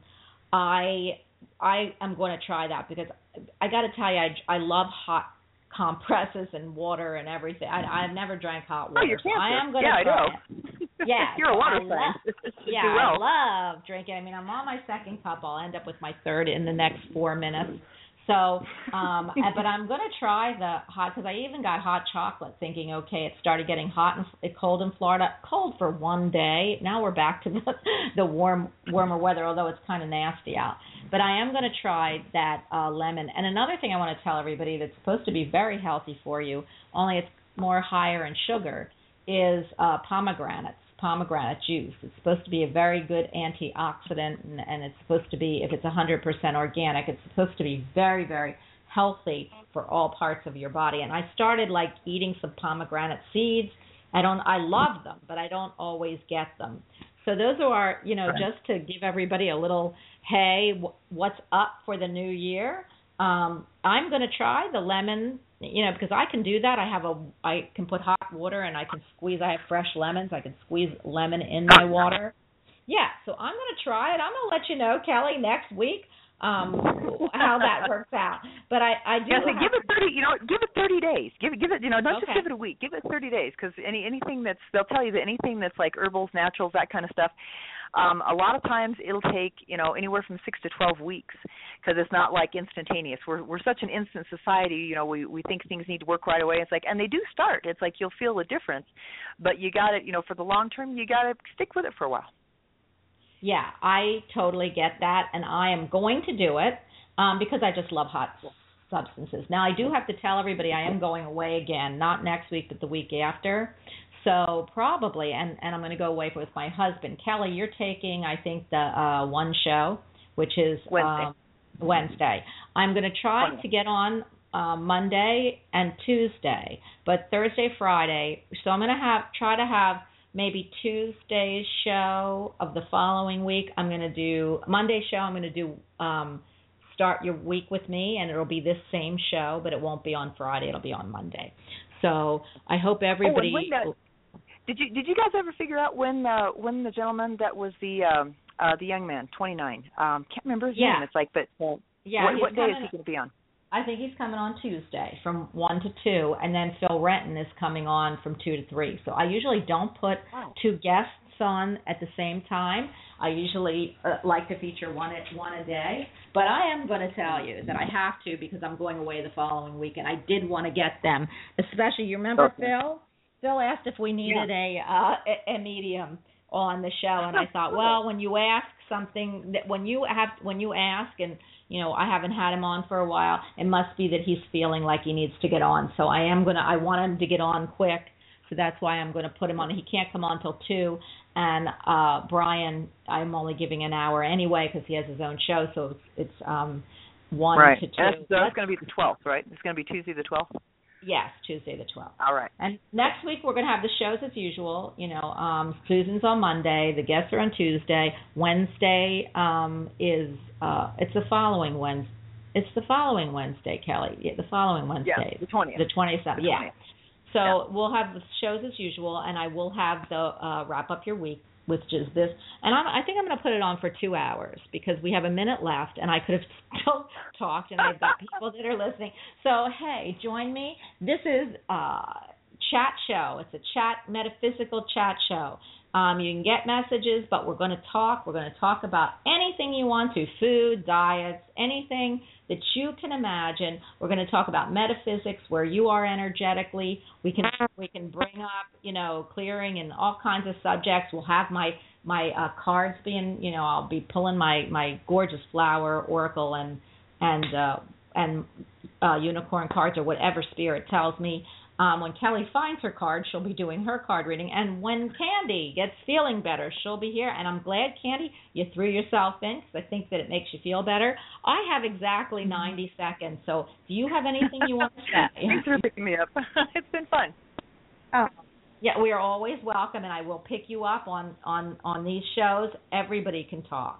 I I am going to try that because I got to tell you, I, I love hot compresses and water and everything. I, I've never drank hot water, oh, you're so I am going to yeah, try I know. it. Yeah, you're a water I fan. love, yeah, well. I love drinking. I mean, I'm on my second cup. I'll end up with my third in the next four minutes. So, um, but I'm going to try the hot, because I even got hot chocolate thinking, okay, it started getting hot and cold in Florida. Cold for one day. Now we're back to the, the warm, warmer weather, although it's kind of nasty out. But I am going to try that uh, lemon. And another thing I want to tell everybody that's supposed to be very healthy for you, only it's more higher in sugar, is uh, pomegranates. Pomegranate juice. It's supposed to be a very good antioxidant, and, and it's supposed to be, if it's one hundred percent organic, it's supposed to be very, very healthy for all parts of your body. And I started like eating some pomegranate seeds. I don't, I love them, but I don't always get them. So those are, you know, just to give everybody a little, hey, w- what's up for the new year? Um, I'm going to try the lemon, you know, because I can do that. I have a, I can put hot water and I can squeeze. I have fresh lemons. I can squeeze lemon in my water. Yeah, so I'm going to try it. I'm going to let you know, Kelly, next week um, how that works out. But I, I do. Yeah, so have give it thirty. You know, give it thirty days. Give it, give it. You know, don't Okay. just give it a week. Give it thirty days, because any anything that's, they'll tell you that anything that's like herbals, naturals, that kind of stuff. Um, a lot of times it'll take, you know, anywhere from six to twelve weeks, because it's not like instantaneous. We're we're such an instant society, you know, we, we think things need to work right away. It's like, and they do start. It's like you'll feel a difference, but you got to, you know, for the long term, you got to stick with it for a while. Yeah, I totally get that, and I am going to do it um, because I just love hot substances. Now, I do have to tell everybody I am going away again, not next week, but the week after. So probably, and, and I'm going to go away with my husband. Kelly, you're taking, I think, the uh, one show, which is Wednesday. Um, Wednesday. I'm going to try Monday. to get on uh, Monday and Tuesday, but Thursday, Friday. So I'm going to have try to have maybe Tuesday's show of the following week. I'm going to do Monday's show. I'm going to do um, Start Your Week with Me, and it'll be this same show, but it won't be on Friday. It'll be on Monday. So I hope everybody. Oh, and when that, did you did you guys ever figure out when uh, when the gentleman that was the um, uh, the young man, twenty-nine? Um, can't remember his yeah. name. It's like, but uh, yeah, what, what day coming, is he going to be on? I think he's coming on Tuesday from one to two, and then Phil Renton is coming on from two to three. So I usually don't put wow. two guests on at the same time. I usually uh, like to feature one at one a day, but I am going to tell you that I have to because I'm going away the following week, and I did want to get them, especially, you remember okay. Phil? Phil asked if we needed yeah. a, uh, a a medium on the show, and I thought, well, when you ask something, that when you have when you ask, and you know I haven't had him on for a while, it must be that he's feeling like he needs to get on. So I am gonna, I want him to get on quick, so that's why I'm going to put him on. He can't come on till two, and uh, Brian, I'm only giving an hour anyway because he has his own show, so it's, it's um one right. to two. And that's, that's going to be the twelfth, right? It's going to be Tuesday the twelfth. Yes, Tuesday the twelfth. All right. And next week we're going to have the shows as usual. You know, um, Susan's on Monday. The guests are on Tuesday. Wednesday um, is uh, it's the following Wednesday. It's the following Wednesday, Kelly. Yeah, the following Wednesday. Yeah, the twentieth. The twenty-seventh. Yeah. twentieth. So yeah. we'll have the shows as usual, and I will have the uh, wrap up your week, which is this. And I'm, I think I'm going to put it on for two hours because we have a minute left, and I could have still talked, and I've got people that are listening. So, hey, join me. This is a chat show. It's a chat, metaphysical chat show. Um, you can get messages, but we're going to talk. We're going to talk about anything you want to, food, diets, anything that you can imagine. We're going to talk about metaphysics, where you are energetically. We can we can bring up, you know, clearing and all kinds of subjects. We'll have my my uh, cards being, you know, I'll be pulling my, my gorgeous flower oracle and and uh, and uh, unicorn cards or whatever spirit tells me. Um, when Kelly finds her card, she'll be doing her card reading. And when Candy gets feeling better, she'll be here. And I'm glad, Candy, you threw yourself in because I think that it makes you feel better. I have exactly ninety seconds. So do you have anything you want to say? Thanks for picking me up. It's been fun. Oh. Yeah, we are always welcome, and I will pick you up on, on, on these shows. Everybody can talk.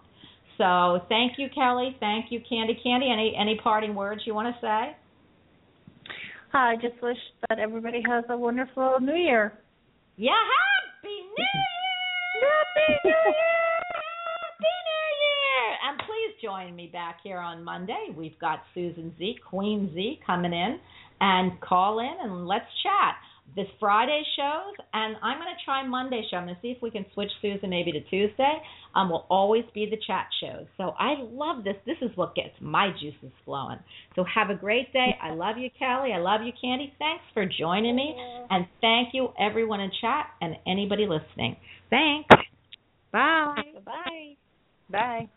So thank you, Kelly. Thank you, Candy. Candy, any, any parting words you want to say? I just wish that everybody has a wonderful New Year. Yeah, Year! Happy New Year! Happy New Year! And please join me back here on Monday. We've got Susan Z, Queen Z, coming in, and call in and let's chat. This Friday shows, and I'm going to try Monday show. I'm going to see if we can switch Susan maybe to Tuesday. Um, will always be the chat shows. So I love this. This is what gets my juices flowing. So have a great day. I love you, Kelly. I love you, Candy. Thanks for joining me, and thank you, everyone in chat and anybody listening. Thanks. Bye. Bye. Bye.